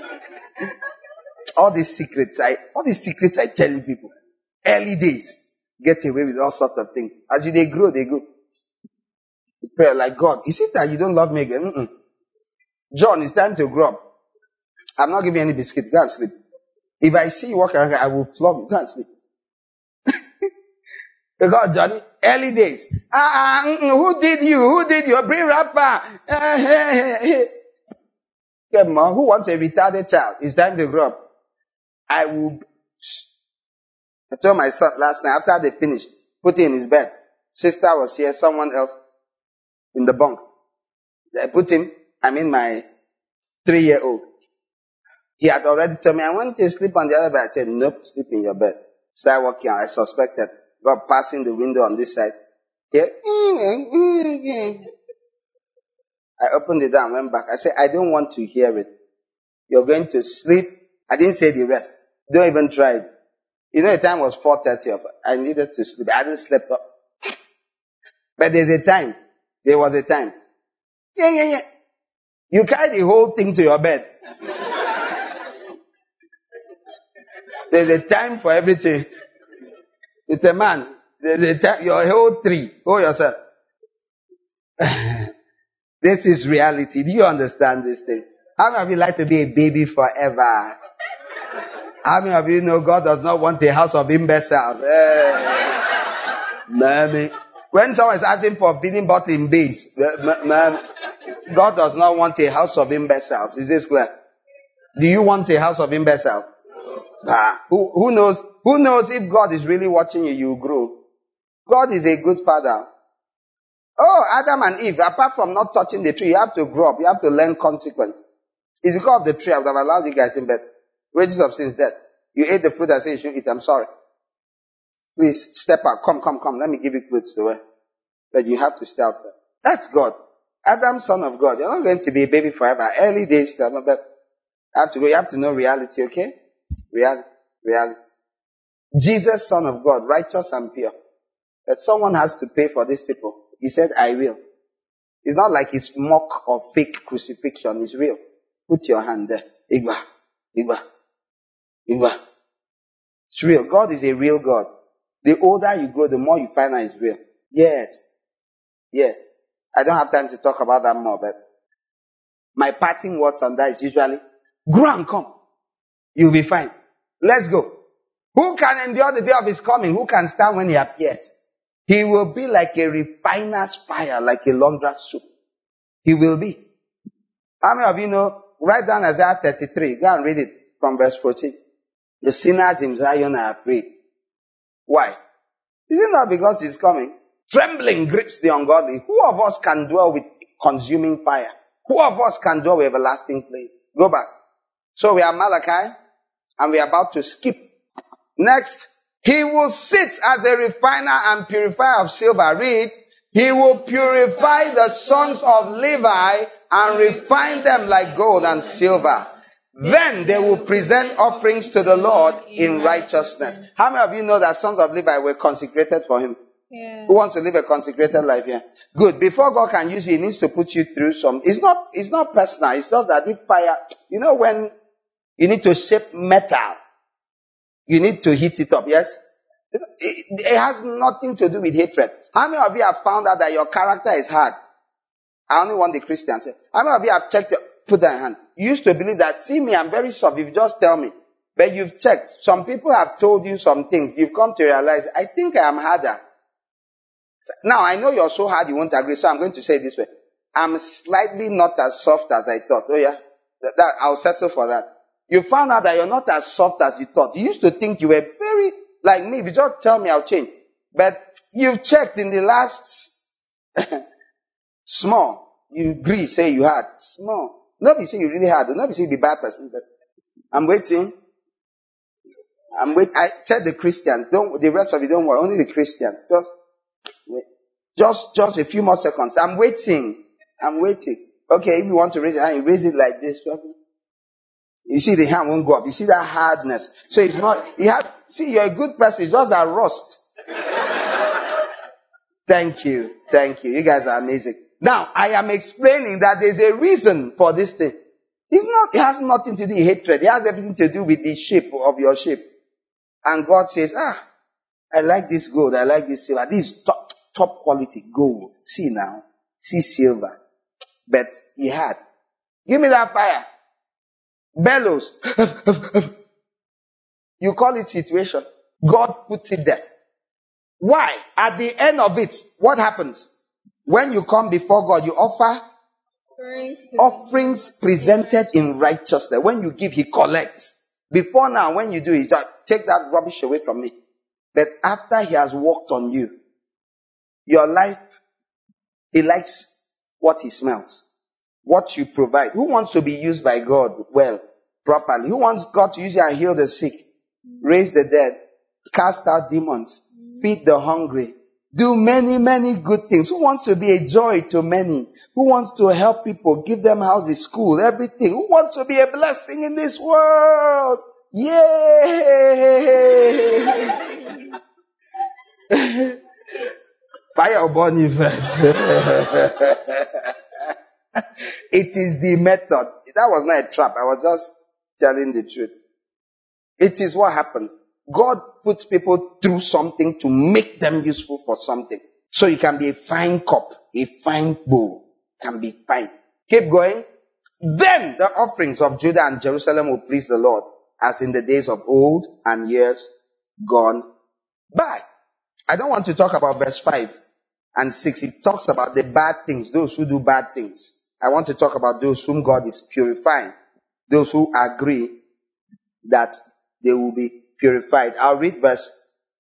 All these secrets I tell you people. Early days, get away with all sorts of things. As they grow, they go. You pray like, God, is it that you don't love me again? John, it's time to grow up. I'm not giving you any biscuit. Go and sleep. If I see you walk around, I will flog you. Go and sleep. Because Johnny, early days. Who did you? Bring rapper. Come on, who wants a retarded child? It's time to grow up. I told my son last night, after they finished, put him in his bed. Sister was here, someone else in the bunk. I put him, my 3-year-old. He had already told me, I want you to sleep on the other bed. I said, nope, sleep in your bed. Started walking out. I suspected God passing the window on this side. Yeah. I opened the door and went back. I said, I don't want to hear it. You're going to sleep. I didn't say the rest. Don't even try it. You know, the time was 4:30. I needed to sleep. I hadn't slept up. But there was a time. Yeah. You carry the whole thing to your bed. There's a time for everything. Mr. Man, there's a time, your whole tree. Hold yourself. This is reality. Do you understand this thing? How many of you like to be a baby forever? How many of you know God does not want a house of imbeciles? Mommy. When someone is asking for feeding bottle in base, God does not want a house of imbeciles. Is this clear? Do you want a house of imbeciles? Who knows? Who knows if God is really watching you, you grow. God is a good father. Oh, Adam and Eve, apart from not touching the tree, you have to grow up. You have to learn consequence. It's because of the tree I would have allowed you guys in bed. Wages of sin is death. You ate the fruit I said you should eat. I'm sorry. Please step out. Come. Let me give you clothes to wear. But you have to stay outside. That's God. Adam, son of God. You're not going to be a baby forever. Early days, you have to go. You have to know reality, okay? Reality. Jesus, son of God, righteous and pure. But someone has to pay for these people. He said, I will. It's not like it's mock or fake crucifixion. It's real. Put your hand there. Igba. It's real. God is a real God. The older you grow, the more you find out it's real. Yes. I don't have time to talk about that more, but my parting words on that is usually, grow and come. You'll be fine. Let's go. Who can endure the day of his coming? Who can stand when he appears? He will be like a refiner's fire, like a launderer's soap. He will be. How many of you know? Write down Isaiah 33. Go and read it from verse 14. The sinners in Zion are afraid. Why? Is it not because he's coming? Trembling grips the ungodly. Who of us can dwell with consuming fire? Who of us can dwell with everlasting flame? Go back. So we are Malachi, and we are about to skip. Next, he will sit as a refiner and purifier of silver. Read, he will purify the sons of Levi and refine them like gold and silver. Then they will present offerings to the Lord in righteousness. How many of you know that sons of Levi were consecrated for him? Yeah. Who wants to live a consecrated life here? Good. Before God can use you, he needs to put you through some. It's not personal. It's just that if fire, when you need to shape metal, you need to heat it up, yes? It has nothing to do with hatred. How many of you have found out that your character is hard? I only want the Christians. How many of you have checked, put that hand? You used to believe that, see me, I'm very soft if you just tell me. But you've checked. Some people have told you some things. You've come to realize, I think I am harder. Now, I know you're so hard you won't agree, so I'm going to say it this way. I'm slightly not as soft as I thought. Oh yeah? I'll settle for that. You found out that you're not as soft as you thought. You used to think you were very, like me. If you just tell me, I'll change. But you've checked in the last, small. You agree, say you had. Small. Nobody say you really had. Nobody say you be a bad person. But I'm waiting. I said the Christian. The rest of you don't worry. Only the Christian. Just a few more seconds. I'm waiting. Okay, if you want to raise your hand, you raise it like this. You see the hand won't go up. You see that hardness. So it's not, you're a good person. It's just that rust. Thank you. You guys are amazing. Now, I am explaining that there's a reason for this thing. It has nothing to do with hatred. It has everything to do with the shape of your shape. And God says, I like this gold. I like this silver. This is top quality gold. See now. See silver. But he had. Give me that fire. Bellows. You call it situation. God puts it there. Why? At the end of it, what happens? When you come before God, you offer offerings presented in righteousness. When you give, he collects. Before now, when you do, he just take that rubbish away from me. But after he has worked on you, your life, he likes what he smells. What you provide. Who wants to be used by God well, properly? Who wants God to use you and heal the sick, raise the dead, cast out demons, feed the hungry, do many, many good things? Who wants to be a joy to many? Who wants to help people, give them houses, school, everything? Who wants to be a blessing in this world? Yay! Fire burn you first. It is the method. That was not a trap. I was just telling the truth. It is what happens. God puts people through something to make them useful for something. So you can be a fine cup, a fine bowl, can be fine. Keep going. Then the offerings of Judah and Jerusalem will please the Lord, as in the days of old and years gone by. I don't want to talk about verse 5 and 6. It talks about the bad things, those who do bad things. I want to talk about those whom God is purifying, those who agree that they will be purified. I'll read verse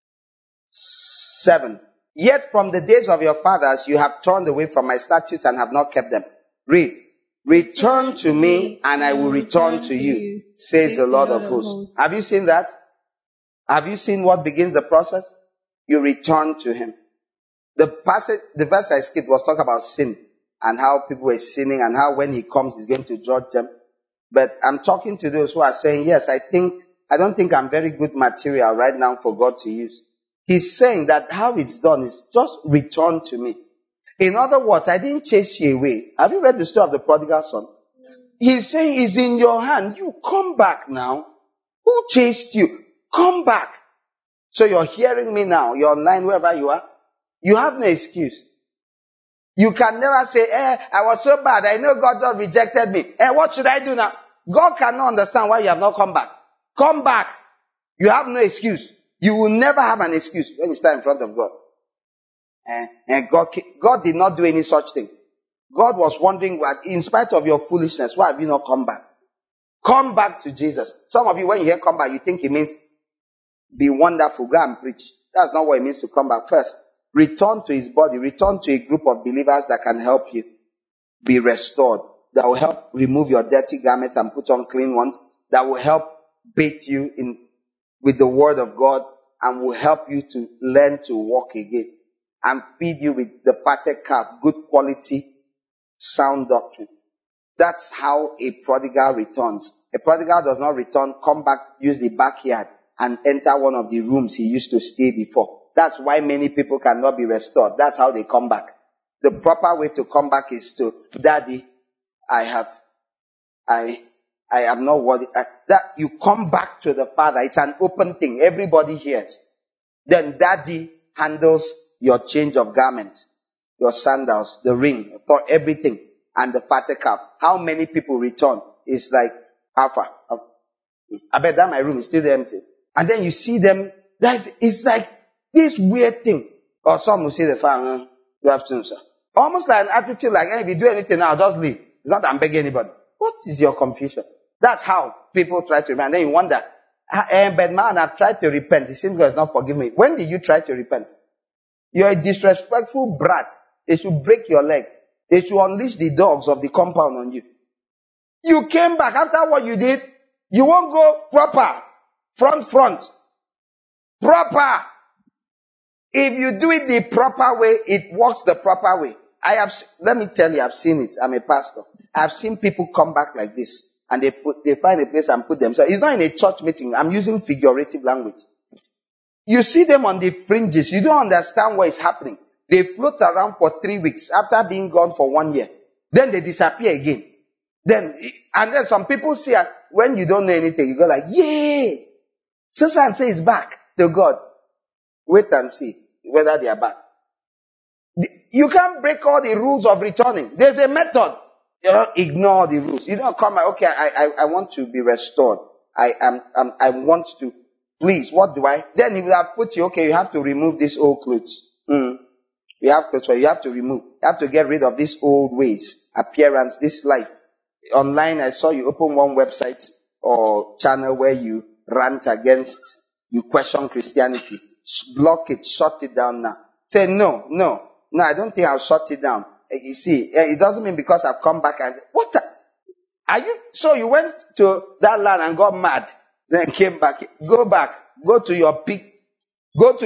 7. Yet from the days of your fathers you have turned away from my statutes and have not kept them. Read. Return to me and I will return to you, says the Lord of hosts. Have you seen that? Have you seen what begins the process? You return to him. The verse I skipped was talking about sin and how people were sinning and how when he comes he's going to judge them. But I'm talking to those who are saying, yes, I don't think I'm very good material right now for God to use. He's saying that how it's done is just return to me. In other words, I didn't chase you away. Have you read the story of the prodigal son? He's saying it's in your hand. You come back now. Who chased you? Come back. So you're hearing me now. You're online, wherever you are. You have no excuse. You can never say, I was so bad. I know God just rejected me. What should I do now? God cannot understand why you have not come back. Come back. You have no excuse. You will never have an excuse when you stand in front of God. And God did not do any such thing. God was wondering, in spite of your foolishness, why have you not come back? Come back to Jesus. Some of you, when you hear come back, you think it means be wonderful, go and preach. That's not what it means to come back. First, return to his body. Return to a group of believers that can help you be restored. That will help remove your dirty garments and put on clean ones. That will help bathe you with the word of God and will help you to learn to walk again and feed you with the fatted calf, good quality, sound doctrine. That's how a prodigal returns. A prodigal does not return, come back, use the backyard and enter one of the rooms he used to stay before. That's why many people cannot be restored. That's how they come back. The proper way to come back is to, Daddy, I am not worthy. That you come back to the Father. It's an open thing. Everybody hears. Then Daddy handles your change of garments, your sandals, the ring, for everything, and the fatted calf. How many people return? It's like Alpha. I bet that my room is still empty. And then you see them. It's like this weird thing. Or some will say the father, good afternoon, sir. Almost like an attitude like, if you do anything now, just leave. It's not that I'm begging anybody. What is your confusion? That's how people try to repent. And then you wonder, but man, I've tried to repent. It seems God has not forgiven me. When did you try to repent? You're a disrespectful brat. They should break your leg. They should unleash the dogs of the compound on you. You came back after what you did. You won't go proper. Front. Proper. If you do it the proper way, it works the proper way. Let me tell you, I've seen it. I'm a pastor. I've seen people come back like this. And they find a place and put themselves. It's not in a church meeting. I'm using figurative language. You see them on the fringes. You don't understand what is happening. They float around for 3 weeks after being gone for 1 year. Then they disappear again. And then some people see, when you don't know anything, you go like, yay! So and say it's back to God. Wait and see whether they are back. You can't break all the rules of returning. There's a method. You don't ignore the rules. You don't come like, okay, I want to be restored. I want to, please, what do I? Then he will have put you, okay, you have to remove these old clothes. You have clothes, so you have to remove. You have to get rid of these old ways, appearance, this life. Online, I saw you open one website or channel where you rant against, you question Christianity. Block it, shut it down now. Say, no, I don't think I'll shut it down. You see, it doesn't mean because I've come back and, so you went to that land and got mad, then came back. Go back, go to your pigs. Go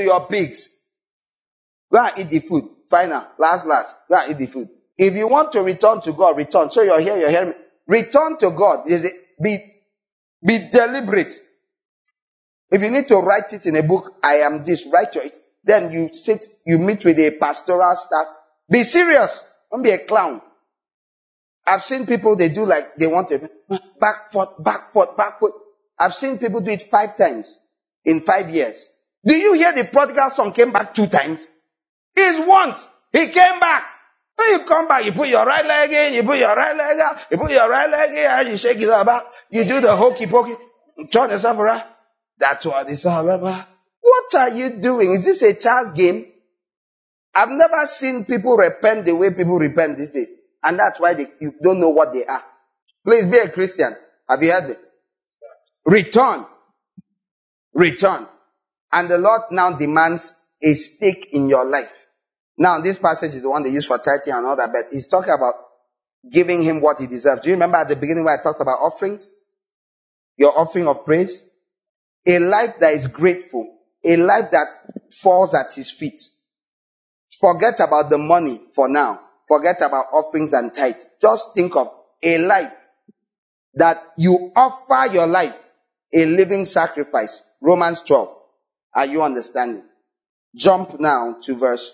and eat the food. Final, last, go and eat the food. If you want to return to God, return. So you're hearing me. Return to God. Be deliberate. If you need to write it in a book, I am this, write it. Then you meet with a pastoral staff. Be serious. Don't be a clown. I've seen people, they do like, they want to, back foot. I've seen people do it 5 times in 5 years. Do you hear the prodigal son came back 2 times? It's once. He came back. When you come back, you put your right leg in, you put your right leg out, you put your right leg in, and you shake it about. You do the hokey pokey, turn yourself around. That's what it's all about. What are you doing? Is this a child's game? I've never seen people repent the way people repent these days. And that's why you don't know what they are. Please be a Christian. Have you heard me? Return. Return. And the Lord now demands a stake in your life. Now, this passage is the one they use for tithing and all that, but he's talking about giving him what he deserves. Do you remember at the beginning where I talked about offerings? Your offering of praise? A life that is grateful. A life that falls at his feet. Forget about the money for now. Forget about offerings and tithes. Just think of a life that you offer your life, a living sacrifice. Romans 12. Are you understanding? Jump now to verse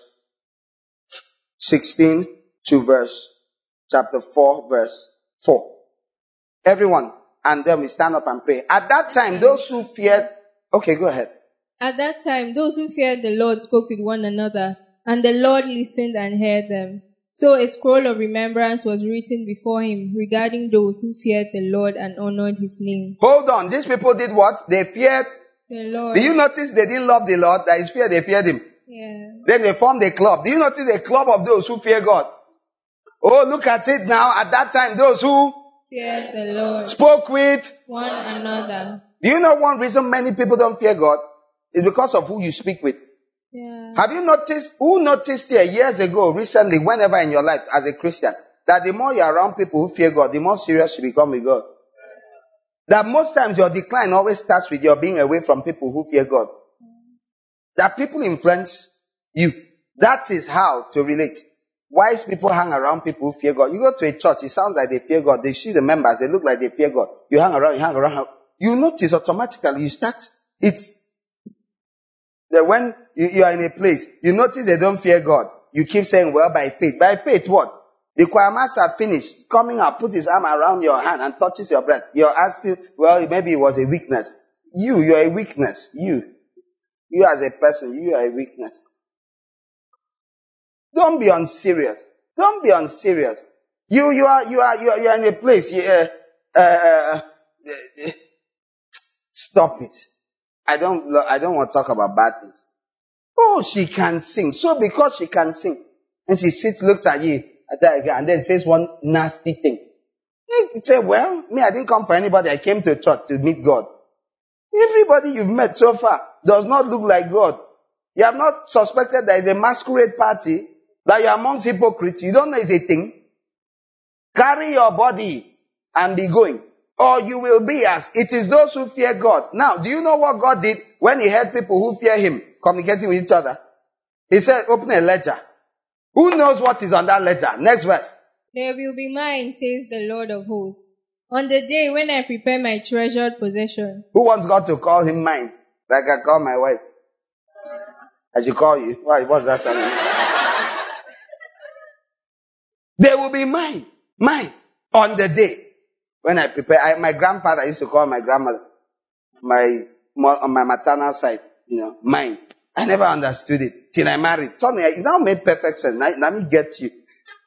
16 to chapter 4, verse 4. Everyone, and then we stand up and pray. At that time, those who feared... Okay, go ahead. At that time, those who feared the Lord spoke with one another, and the Lord listened and heard them. So a scroll of remembrance was written before him regarding those who feared the Lord and honored his name. Hold on. These people did what? They feared the Lord. Do you notice they didn't love the Lord? That is fear, they feared him. Yeah. Then they formed a club. Do you notice a club of those who fear God? Oh, look at it now. At that time, those who feared the Lord spoke with one another. Do you know one reason many people don't fear God? Is because of who you speak with. Yeah. Have you noticed, who noticed here years ago, recently, whenever in your life as a Christian, that the more you're around people who fear God, the more serious you become with God? That most times your decline always starts with your being away from people who fear God. That people influence you. That is how to relate. Wise people hang around people who fear God. You go to a church, it sounds like they fear God. They see the members, they look like they fear God. You hang around. You notice automatically, you start, it's that when you are in a place, you notice they don't fear God. You keep saying, well, by faith. By faith, what? The choir master finished, coming up, put his arm around your hand and touches your breast. You're asking, well, maybe it was a weakness. You're a weakness. You as a person, you are a weakness. Don't be unserious. Don't be unserious. You are in a place. Stop it. I don't want to talk about bad things. Oh, she can sing. So because she can sing, and she sits, looks at you, and then says one nasty thing. You say, well, I didn't come for anybody. I came to church to meet God. Everybody you've met so far does not look like God. You have not suspected there is a masquerade party, that you're amongst hypocrites. You don't know it's a thing. Carry your body and be going. Or you will be as it is those who fear God. Now, do you know what God did when he had people who fear him communicating with each other? He said, open a ledger. Who knows what is on that ledger? Next verse. They will be mine, says the Lord of hosts, on the day when I prepare my treasured possession. Who wants God to call him mine? Like I call my wife. I should call you. What's that sound? They will be mine. Mine. On the day when I prepare. My grandfather used to call my grandmother. On my maternal side. Mine. I never understood it till I married. Suddenly, it now made perfect sense. Let me get you.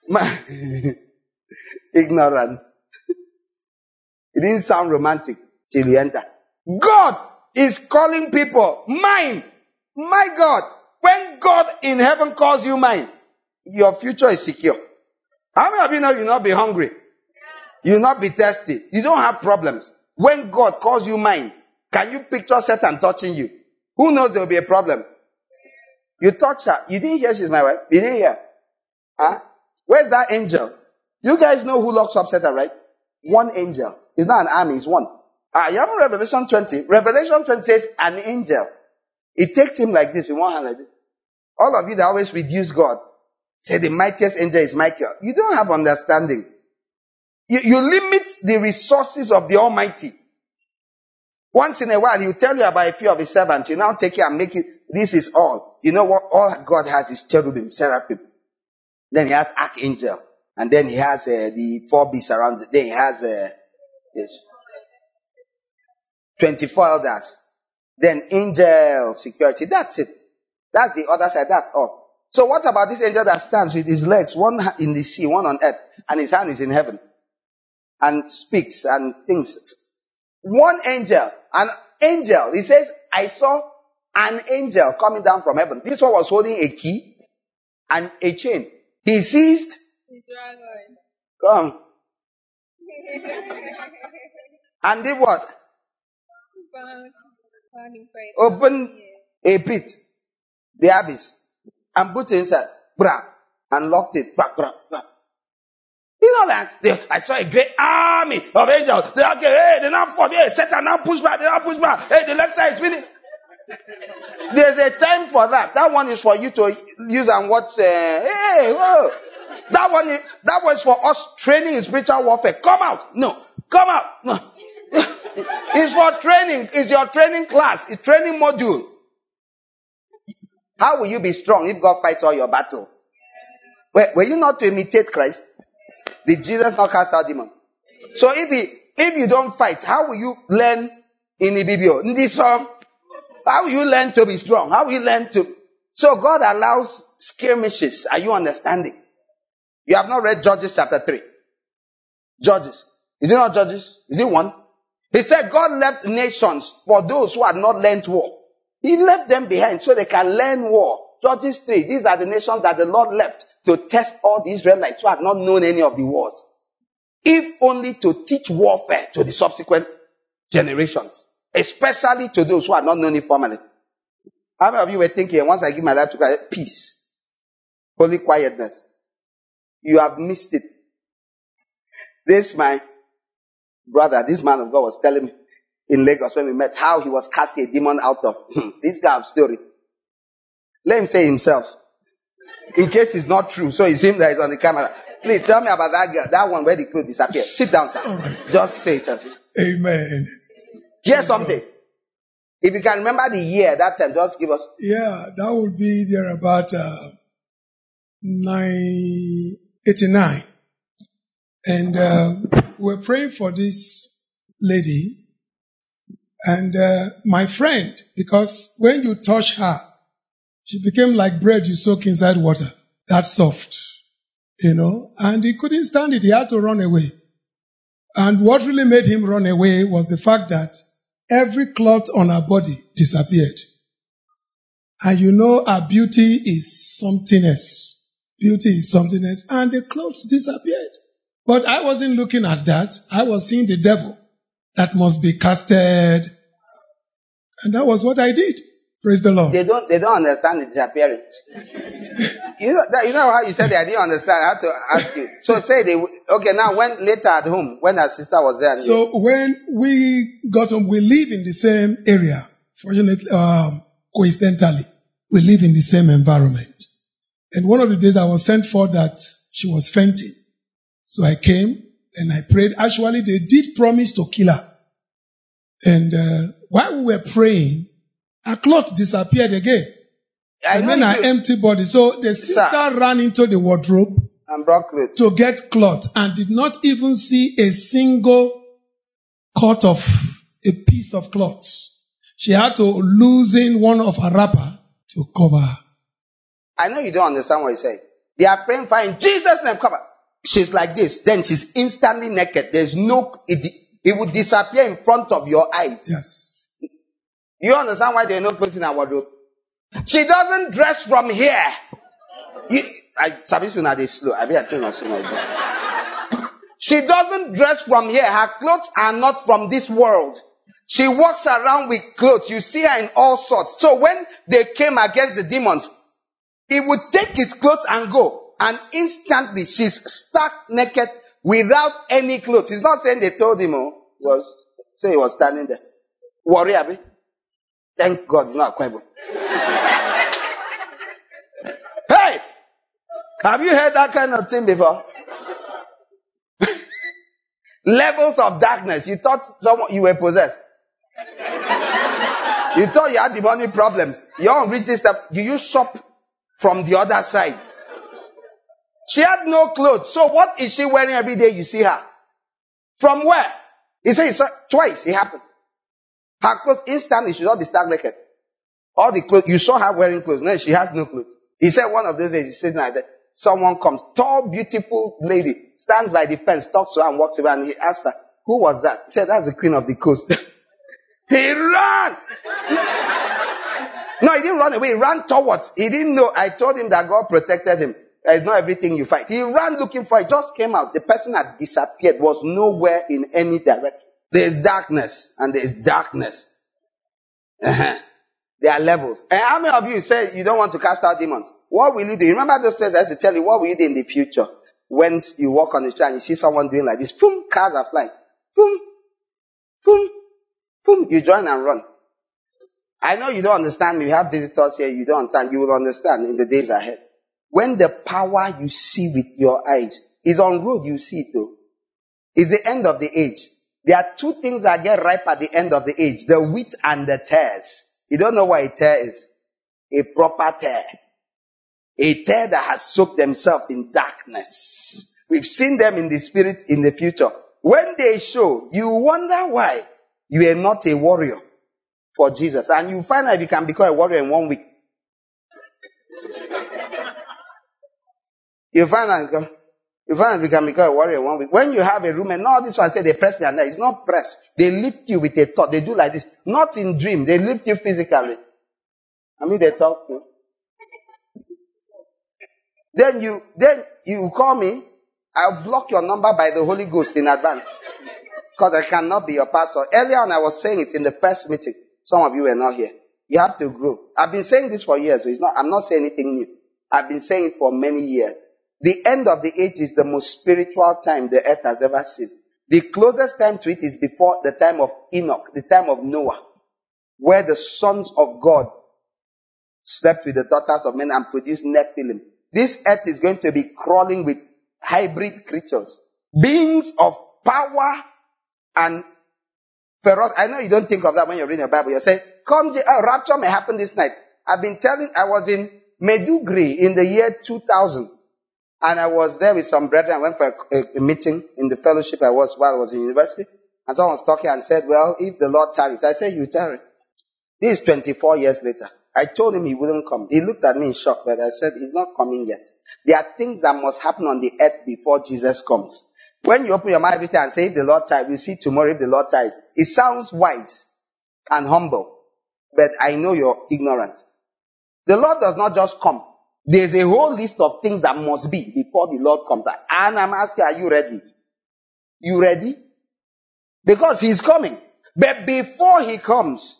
Ignorance. It didn't sound romantic till you enter. God is calling people mine. My God. When God in heaven calls you mine, your future is secure. How many of you know you'll not be hungry? You'll not be thirsty. You don't have problems. When God calls you mine, can you picture Satan touching you? Who knows there will be a problem? You touch her. You didn't hear she's my wife? You didn't hear? Huh? Where's that angel? You guys know who locks up Satan, right? One angel. It's not an army, it's one. You have Revelation 20. Revelation 20 says an angel. It takes him like this, with one hand like this. All of you that always reduce God, say the mightiest angel is Michael. You don't have understanding. You limit the resources of the Almighty. Once in a while, he'll tell you about a few of his servants. You now take it and make it, this is all. You know what? All God has is cherubim, seraphim. Then he has archangel. And then he has the 4 beasts around it. Then he has 24 elders. Then angel security. That's it. That's the other side. That's all. So what about this angel that stands with his legs, one in the sea, one on earth, and his hand is in heaven, and speaks and thinks? One angel, an angel. He says, I saw an angel coming down from heaven. This one was holding a key and a chain. He seized. The dragon. Come. And did what? Open a pit, the abyss, and put it inside. And locked it. You know that I saw a great army of angels. They are okay. Hey, they now fought. Hey, Satan now push back. They now push back. Hey, the left side is winning. There's a time for that. That one is for you to use and watch. Hey, whoa. That was for us training in spiritual warfare. Come out. No. Come out. No. It's for training. It's your training class. It's training module. How will you be strong if God fights all your battles? Were you not to imitate Christ? Did Jesus not cast out demons? So if you don't fight, how will you learn in Ibibio? In this song, how will you learn to be strong? How will you learn to? So God allows skirmishes. Are you understanding? You have not read Judges chapter 3. Judges. Is it not Judges? Is it 1? He said God left nations for those who had not learned war. He left them behind so they can learn war. Judges 3. These are the nations that the Lord left to test all the Israelites who had not known any of the wars. If only to teach warfare to the subsequent generations. Especially to those who had not known it formerly. How many of you were thinking, once I give my life to Christ, peace, holy quietness? You have missed it. This my brother, this man of God was telling me in Lagos when we met how he was casting a demon out of this guy of story. Let him say himself. In case it's not true, so it's him that is on the camera. Please tell me about that girl, that one where the clothes disappeared. Sit down, sir. Right. Just say it. Amen. Here's something. If you can remember the year that time, just give us. Yeah, that would be there about 989. And we were praying for this lady. And my friend, because when you touch her, she became like bread you soak inside water. That soft, and he couldn't stand it. He had to run away. And what really made him run away was the fact that every clot on her body disappeared. And her beauty is something else. Beauty is something else. And the clothes disappeared. But I wasn't looking at that. I was seeing the devil that must be casted. And that was what I did. Praise the Lord. They don't understand the disappearance. you know how you said they didn't understand. I had to ask you. So say now when later at home, when her sister was there. So when we got home, we live in the same area. Fortunately, coincidentally, we live in the same environment. And one of the days I was sent for that she was fainting. So I came and I prayed. Actually, they did promise to kill her. And while we were praying, her cloth disappeared again. And then her empty body. So the sister ran into the wardrobe and brought cloth to get cloth and did not even see a single cut of a piece of cloth. She had to loosen one of her wrapper to cover her. I know you don't understand what you say. They are praying for in Jesus' name, cover. She's like this. Then she's instantly naked. There's it would disappear in front of your eyes. Yes. You understand why there are no clothes in her wardrobe? She doesn't dress from here. She doesn't dress from here. Her clothes are not from this world. She walks around with clothes. You see her in all sorts. So when they came against the demons, it would take its clothes and go. And instantly she's stark naked without any clothes. He's not saying they told him, he was standing there. Worry, Abi. Thank God it's not Kwebo. Hey! Have you heard that kind of thing before? Levels of darkness. You thought you were possessed. You thought you had demonic problems. You're on reaching step. Do you shop from the other side? She had no clothes. So what is she wearing every day you see her? From where? He said twice it happened. Her clothes instantly should not be stark naked. All the clothes, you saw her wearing clothes. No, she has no clothes. He said one of those days he's sitting like that. Someone comes, tall, beautiful lady, stands by the fence, talks to her and walks away, and he asks her, who was that? He said, that's the queen of the coast. He ran! No, he didn't run away. He ran towards. He didn't know. I told him that God protected him. That is not everything you fight. He ran looking for it. Just came out. The person had disappeared. Was nowhere in any direction. There is darkness and there is darkness. There are levels. And how many of you say you don't want to cast out demons? What will you do? Remember those things I used to tell you. What will you do in the future? When you walk on the street and you see someone doing like this, boom, cars are flying. Boom, boom, boom. You join and run. I know you don't understand me. We have visitors here. You don't understand. You will understand in the days ahead. When the power you see with your eyes is on road, you see it though. It's the end of the age. There are two things that get ripe at the end of the age. The wheat and the tares. You don't know what a tare is. A proper tare. A tare that has soaked themselves in darkness. We've seen them in the spirit in the future. When they show, you wonder why you are not a warrior for Jesus. And you find out if you can become a warrior in 1 week. You find out if you can become a warrior in 1 week. When you have a roommate, no, this one say they press me and that. It's not press. They lift you with a thought. They do like this. Not in dream. They lift you physically. I mean, they talk to you. Then you call me. I'll block your number by the Holy Ghost in advance. Because I cannot be your pastor. Earlier on, I was saying it in the first meeting. Some of you were not here. You have to grow. I've been saying this for years. So I'm not saying anything new. I've been saying it for many years. The end of the age is the most spiritual time the earth has ever seen. The closest time to it is before the time of Enoch, the time of Noah, where the sons of God slept with the daughters of men and produced Nephilim. This earth is going to be crawling with hybrid creatures, beings of power and feroz. I know you don't think of that when you're reading the Bible. You're saying, rapture may happen this night. I was in Medugri in the year 2000. And I was there with some brethren. I went for a meeting in the fellowship I was while I was in university. And someone was talking and said, well, if the Lord tarries. I said, you tarry. This is 24 years later. I told him he wouldn't come. He looked at me in shock, but I said, he's not coming yet. There are things that must happen on the earth before Jesus comes. When you open your mouth every time and say, if the Lord tarries, we'll see tomorrow if the Lord tarries. It sounds wise and humble, but I know you're ignorant. The Lord does not just come. There's a whole list of things that must be before the Lord comes. And I'm asking, are you ready? You ready? Because he's coming. But before he comes,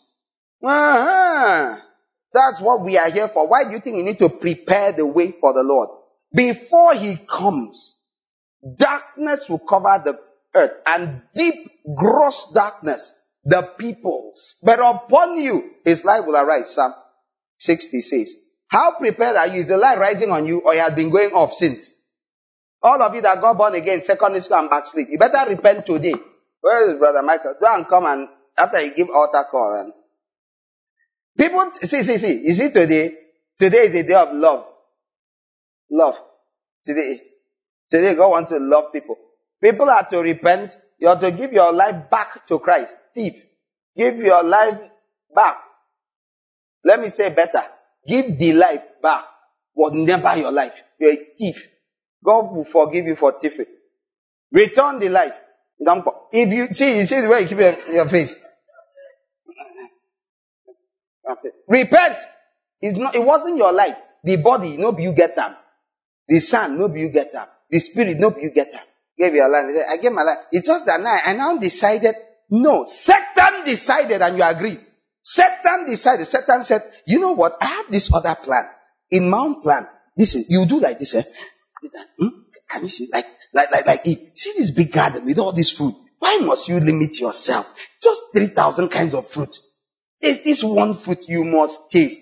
that's what we are here for. Why do you think you need to prepare the way for the Lord? Before he comes, darkness will cover the earth, and deep, gross darkness, the peoples. But upon you, his light will arise. Psalm 60 says. How prepared are you? Is the light rising on you, or it has been going off since? All of you that got born again, secondary school and backslid, you better repent today. Where is Brother Michael? Go and come and after you give altar call. And people, see. You see today is a day of love. Love. Today God wants to love people. People are to repent. You have to give your life back to Christ. Thief. Give your life back. Let me say better. Give the life back. But never your life. You're a thief. God will forgive you for thieving. Return the life. If you see the way you keep your face. Repent. It wasn't your life. The body, no you get them. The son, no you get them. The spirit, no you get them. Gave your life. I gave my life. It's just that now I now decided. No, Satan decided and you agreed. Satan decided. Satan said, you know what? I have this other plan. In my own plan, this is, you do like this, eh? Can you see? Like, see this big garden with all this fruit. Why must you limit yourself? Just 3,000 kinds of fruit. There's this one fruit you must taste.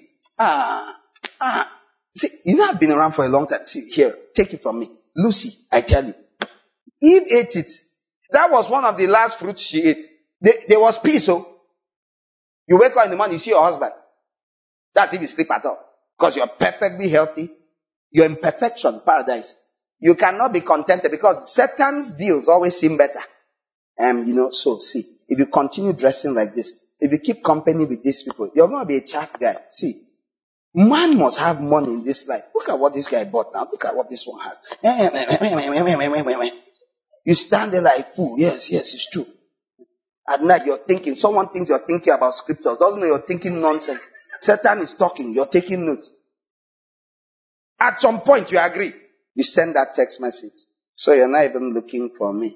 See, you know I've been around for a long time. See, here, take it from me. Lucy, I tell you. Eve ate it. That was one of the last fruits she ate. There was peace, oh. You wake up in the morning, you see your husband. That's if you sleep at all. Because you're perfectly healthy. You're in perfection, paradise. You cannot be contented because Satan's deals always seem better. So see, if you continue dressing like this, if you keep company with these people, you're going to be a chaff guy. See, man must have money in this life. Look at what this guy bought now. Look at what this one has. You stand there like a fool. Yes, it's true. At night you're thinking, someone thinks you're thinking about scriptures. Doesn't know you're thinking nonsense. Satan is talking. You're taking notes. At some point, you agree. You send that text message. So you're not even looking for me.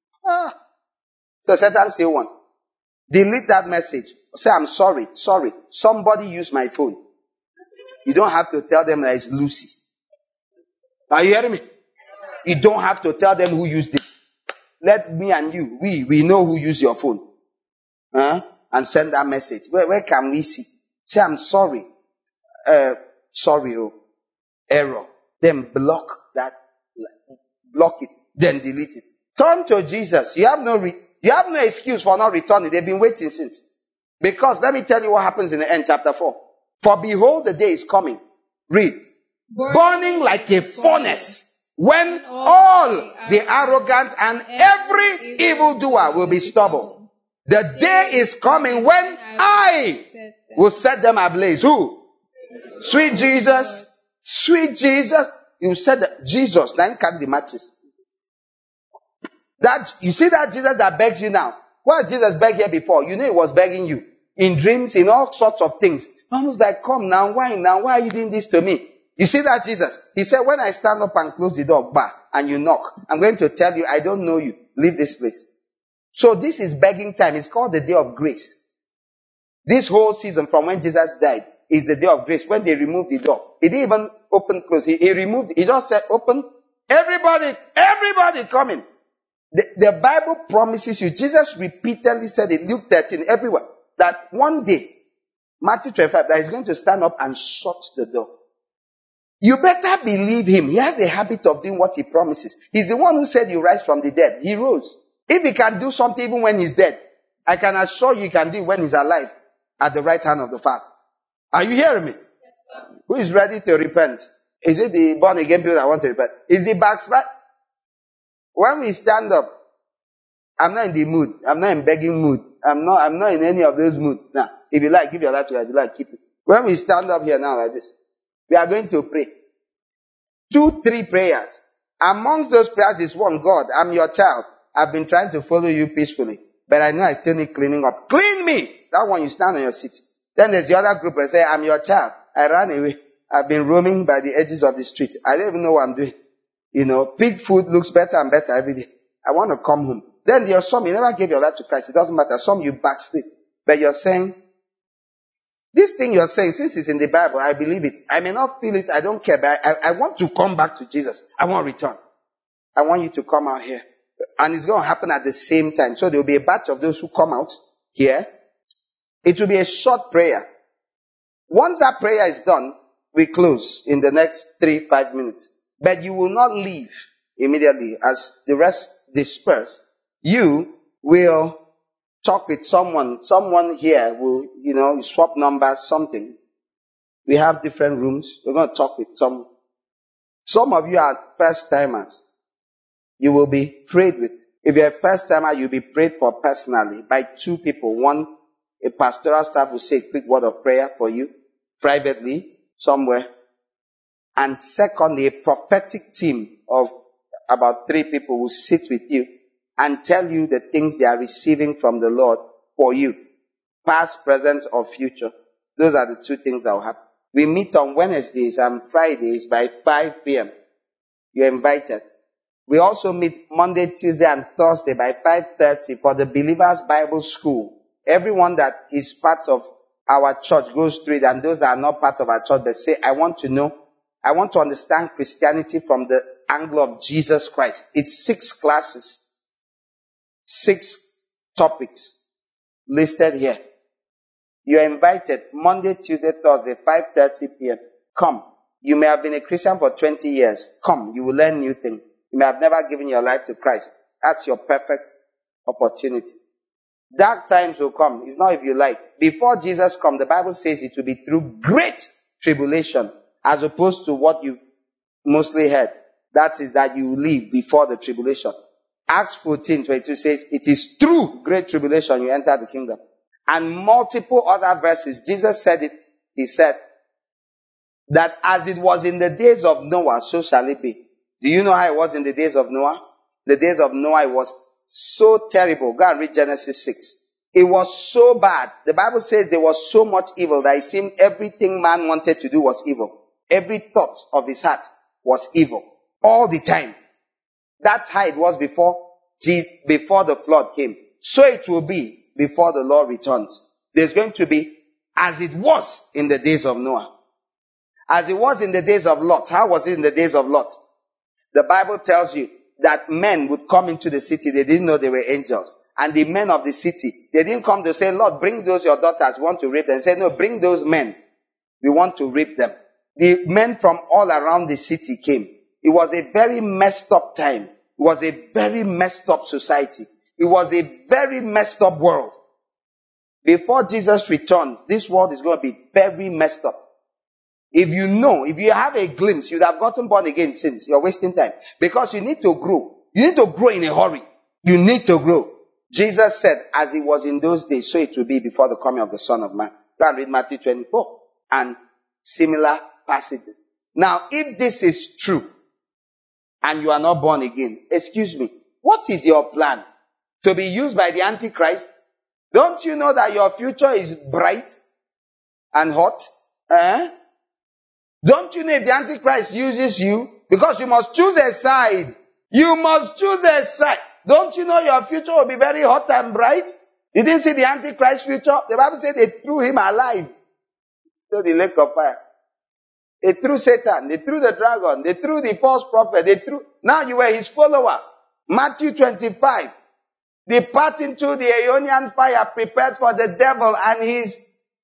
So Satan still won. Delete that message. Say, I'm sorry. Somebody used my phone. You don't have to tell them that it's Lucy. Are you hearing me? You don't have to tell them who used it. Let me and you, we know who used your phone. And send that message. Where can we see? Say, I'm sorry. Error. Then block that. Block it. Then delete it. Turn to Jesus. You have no excuse for not returning. They've been waiting since. Because let me tell you what happens in the end, chapter 4. For behold, the day is coming. Read. Burning like a furnace, when all the arrogant and every evildoer will be stubble. The day is coming when I will set them ablaze. Who? Sweet Jesus. Sweet Jesus. You said that Jesus, then carry the matches. You see that Jesus that begs you now? What has Jesus begged here before? You know he was begging you. In dreams, in all sorts of things. Almost like, come now, why now? Why are you doing this to me? You see that Jesus? He said, when I stand up and close the door, and you knock, I'm going to tell you, I don't know you. Leave this place. So this is begging time. It's called the day of grace. This whole season from when Jesus died is the day of grace. When they removed the door. He didn't even open, close. He removed, he just said, open. Everybody come in. The Bible promises you, Jesus repeatedly said in Luke 13, everywhere, that one day, Matthew 25, that he's going to stand up and shut the door. You better believe him. He has a habit of doing what he promises. He's the one who said you rise from the dead. He rose. If he can do something even when he's dead, I can assure you he can do it when he's alive at the right hand of the Father. Are you hearing me? Yes, sir. Who is ready to repent? Is it the born again people that want to repent? Is the backslide? When we stand up, I'm not in the mood. I'm not in begging mood. I'm not in any of those moods. Now, if you like, give your life to God. If you like, keep it. When we stand up here now like this, we are going to pray. 2, 3 prayers. Amongst those prayers is one, God, I'm your child. I've been trying to follow you peacefully, but I know I still need cleaning up. Clean me! That one, you stand on your seat. Then there's the other group and say, I'm your child. I ran away. I've been roaming by the edges of the street. I don't even know what I'm doing. Pig food looks better and better every day. I want to come home. Then there are some, you never gave your life to Christ. It doesn't matter. Some you backslid. But you're saying, this thing you're saying, since it's in the Bible, I believe it. I may not feel it. I don't care. But I want to come back to Jesus. I want to return. I want you to come out here. And it's going to happen at the same time. So there will be a batch of those who come out here. It will be a short prayer. Once that prayer is done, we close in the next 3-5 minutes. But you will not leave immediately as the rest disperse. You will talk with someone. Someone here will, swap numbers, something. We have different rooms. We're going to talk with some. Some of you are first timers. You will be prayed with. If you're a first timer, you'll be prayed for personally by 2 people. One, a pastoral staff will say a quick word of prayer for you privately somewhere. And secondly, a prophetic team of about 3 people will sit with you and tell you the things they are receiving from the Lord for you. Past, present, or future. Those are the 2 things that will happen. We meet on Wednesdays and Fridays by 5 p.m. You're invited. We also meet Monday, Tuesday, and Thursday by 5:30 for the Believers Bible School. Everyone that is part of our church goes through it, and those that are not part of our church, but say, I want to understand Christianity from the angle of Jesus Christ. It's 6 classes. 6 topics listed here. You are invited Monday, Tuesday, Thursday, 5:30 p.m. Come. You may have been a Christian for 20 years. Come. You will learn new things. You may have never given your life to Christ. That's your perfect opportunity. Dark times will come. It's not if you like. Before Jesus comes, the Bible says it will be through great tribulation, as opposed to what you've mostly heard. That is that you live before the tribulation. Acts 14:22 says, it is through great tribulation you enter the kingdom. And multiple other verses, Jesus said it. He said that as it was in the days of Noah, so shall it be. Do you know how it was in the days of Noah? The days of Noah, it was so terrible. Go and read Genesis 6. It was so bad. The Bible says there was so much evil that it seemed everything man wanted to do was evil. Every thought of his heart was evil. All the time. That's how it was before the flood came. So it will be before the Lord returns. There's going to be as it was in the days of Noah. As it was in the days of Lot. How was it in the days of Lot? The Bible tells you that men would come into the city. They didn't know they were angels. And the men of the city, they didn't come to say, Lord, bring those your daughters. We want to rape them. They said, no, bring those men. We want to rape them. The men from all around the city came. It was a very messed up time. It was a very messed up society. It was a very messed up world. Before Jesus returns, this world is going to be very messed up. If you have a glimpse, you'd have gotten born again since. You're wasting time. Because you need to grow. You need to grow in a hurry. You need to grow. Jesus said, as it was in those days, so it will be before the coming of the Son of Man. Go and read Matthew 24 and similar passages. Now, if this is true and you are not born again, excuse me, what is your plan? To be used by the Antichrist? Don't you know that your future is bright and hot? Don't you know if the Antichrist uses you? Because you must choose a side. You must choose a side. Don't you know your future will be very hot and bright? You didn't see the Antichrist future? The Bible said they threw him alive to the lake of fire. They threw Satan. They threw the dragon. They threw the false prophet. Now you were his follower. Matthew 25. Depart into the Aeonian fire prepared for the devil and his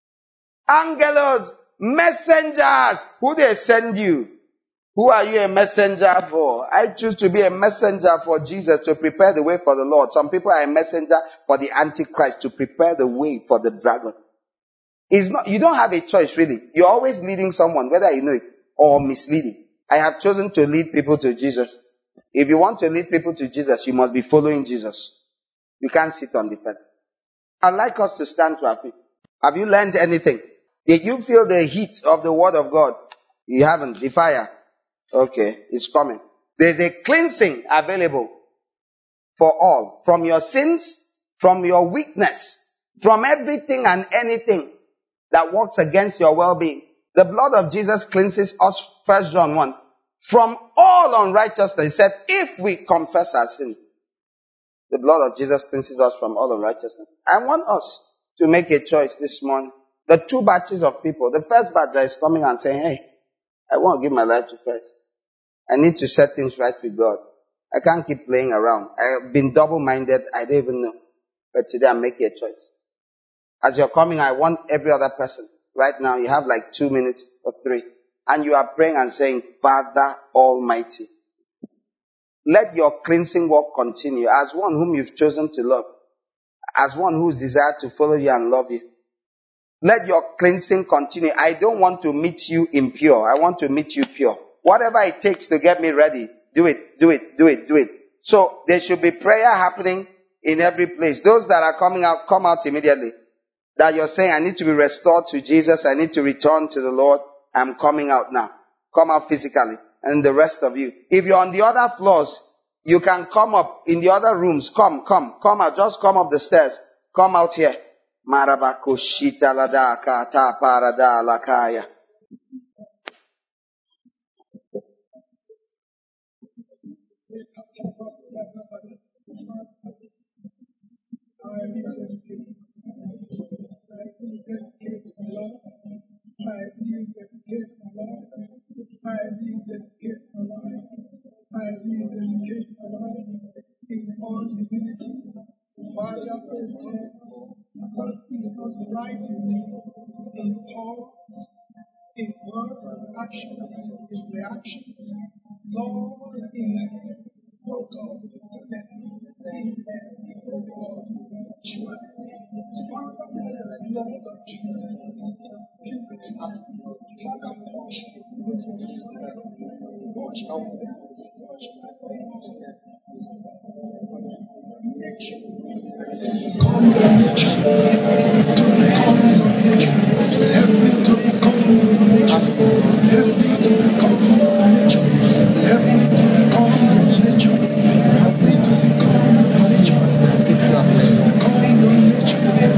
angelos, messengers. Who they send you? Who are you a messenger for? I choose to be a messenger for Jesus to prepare the way for the Lord. Some people are a messenger for the Antichrist to prepare the way for the dragon. You don't have a choice really. You're always leading someone, whether you know it or misleading. I have chosen to lead people to Jesus. If you want to lead people to Jesus, you must be following Jesus. You can't sit on the fence. I'd like us to stand to our feet. Have you learned anything? Did you feel the heat of the word of God? You haven't. The fire. Okay, it's coming. There's a cleansing available for all. From your sins, from your weakness, from everything and anything that works against your well-being. The blood of Jesus cleanses us, 1 John 1, from all unrighteousness. He said, if we confess our sins, the blood of Jesus cleanses us from all unrighteousness. I want us to make a choice this morning. The two batches of people. The first batch that is coming and saying, hey, I want to give my life to Christ. I need to set things right with God. I can't keep playing around. I've been double-minded. I don't even know. But today I'm making a choice. As you're coming, I want every other person. Right now, you have like 2 minutes or 3. And you are praying and saying, Father Almighty, let your cleansing work continue as one whom you've chosen to love. As one who's desired to follow you and love you. Let your cleansing continue. I don't want to meet you impure. I want to meet you pure. Whatever it takes to get me ready, do it, do it, do it, do it. So there should be prayer happening in every place. Those that are coming out, come out immediately. That you're saying, I need to be restored to Jesus. I need to return to the Lord. I'm coming out now. Come out physically. And the rest of you. If you're on the other floors, you can come up in the other rooms. Come out. Just come up the stairs. Come out here. Marabakoshita lada kata parada lakaya. In all humility, Father, what is not right in me, in thoughts, in words, actions, in reactions, Lord, in oh God, bitterness, in every, oh God, sexuality. Father, let the blood of Jesus purify. Father, wash me with your fire. Wash my senses, wash my body. Nature, to become your nature, to become your nature, help me to become your nature, help me to become your nature, help me to become your nature, help me to become your nature, help me to become your nature.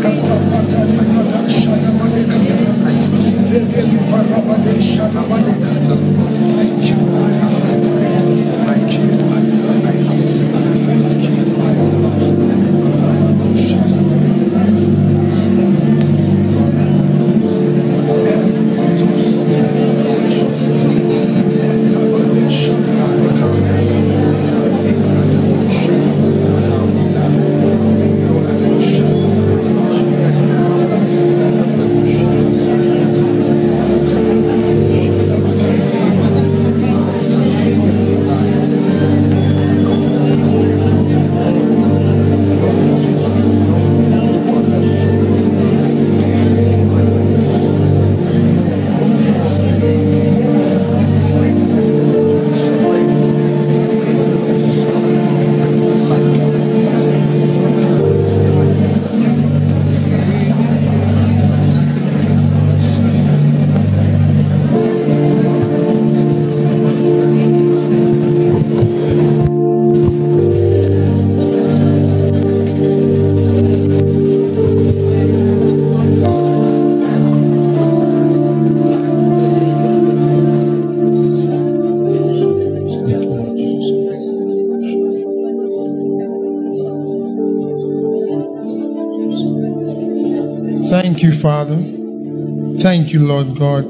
Thank you, Father. Thank you, Lord God.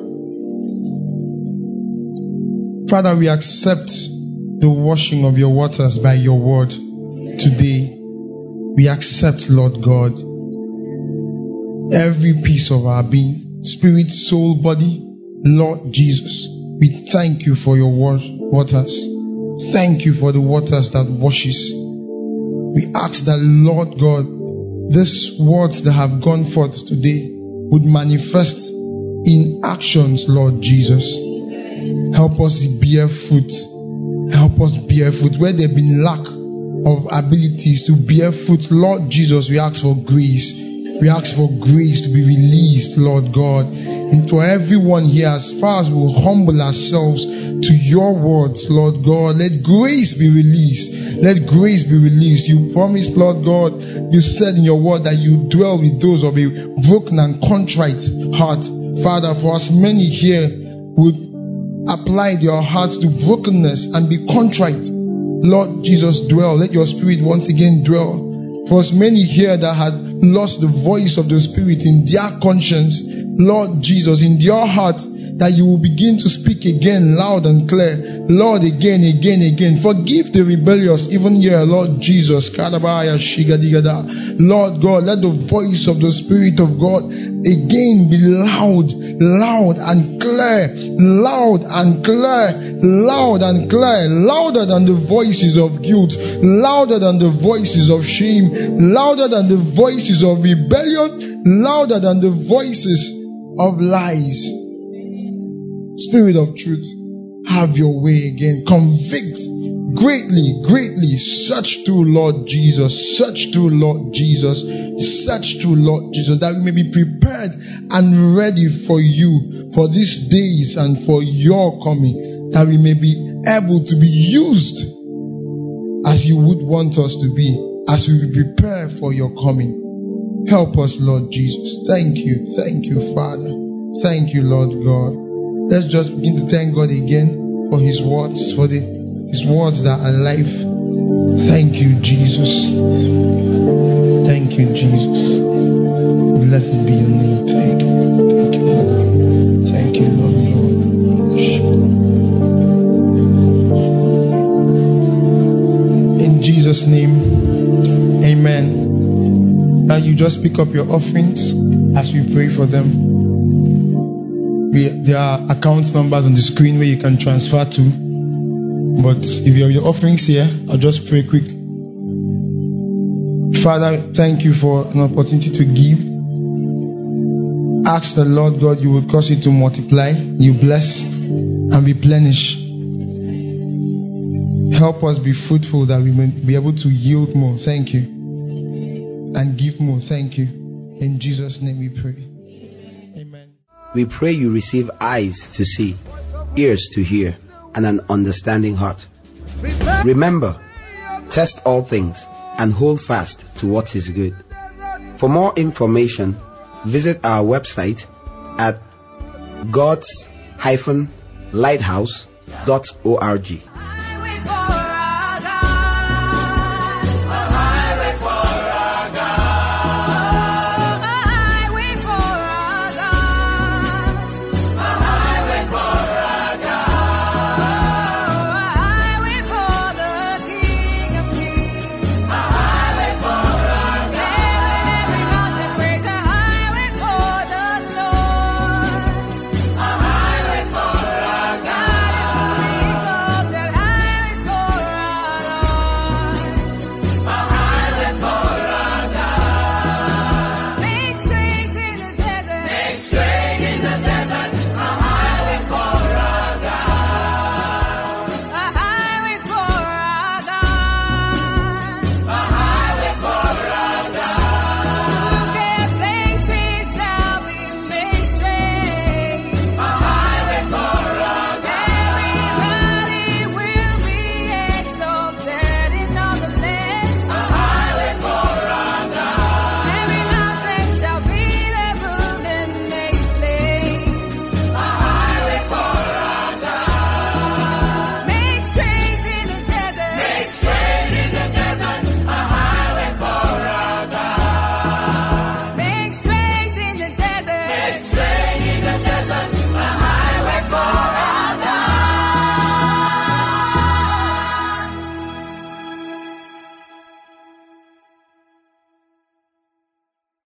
Father, we accept the washing of your waters by your word today. We accept, Lord God, every piece of our being, spirit, soul, body. Lord Jesus, we thank you for your waters. Thank you for the waters that washes. We ask that, Lord God, these words that have gone forth today would manifest in actions, Lord Jesus. Help us bear fruit. Help us bear fruit. Where there have been lack of abilities to bear fruit, Lord Jesus, we ask for grace. We ask for grace to be released, Lord God, into everyone here as far as we will humble ourselves to your words, Lord God. Let grace be released. Let grace be released. You promised, Lord God, you said in your word that you dwell with those of a broken and contrite heart. Father, for us many here would apply their hearts to brokenness and be contrite. Lord Jesus, dwell. Let your spirit once again dwell. For us many here that had lost the voice of the Spirit in their conscience, Lord Jesus, in their heart, that you will begin to speak again loud and clear. Lord, again. Forgive the rebellious, even here, Lord Jesus. Lord God, let the voice of the Spirit of God again be loud and clear, louder than the voices of guilt, louder than the voices of shame, louder than the voices of rebellion, louder than the voices of lies. Spirit of truth, have your way again. Convict greatly. Search through, Lord Jesus. Search through, Lord Jesus, that we may be prepared and ready for you, for these days and for your coming, that we may be able to be used as you would want us to be, as we prepare for your coming. Help us, Lord Jesus. Thank you, Father. Thank you, Lord God. Let's just begin to thank God again for his words, for his words that are life. Thank you, Jesus. Thank you, Jesus. Blessed be your name. Thank you. Thank you, Lord God. In Jesus' name, amen. Now you just pick up your offerings as we pray for them. There are account numbers on the screen where you can transfer to. But if you have your offerings here, I'll just pray quick. Father, thank you for an opportunity to give. Ask the Lord God you will cause it to multiply, you bless and replenish. Help us be fruitful that we may be able to yield more. Thank you. And give more. Thank you. In Jesus' name we pray. Amen. We pray you receive eyes to see, ears to hear, and an understanding heart. Remember, test all things and hold fast to what is good. For more information, visit our website at gods-lighthouse.org.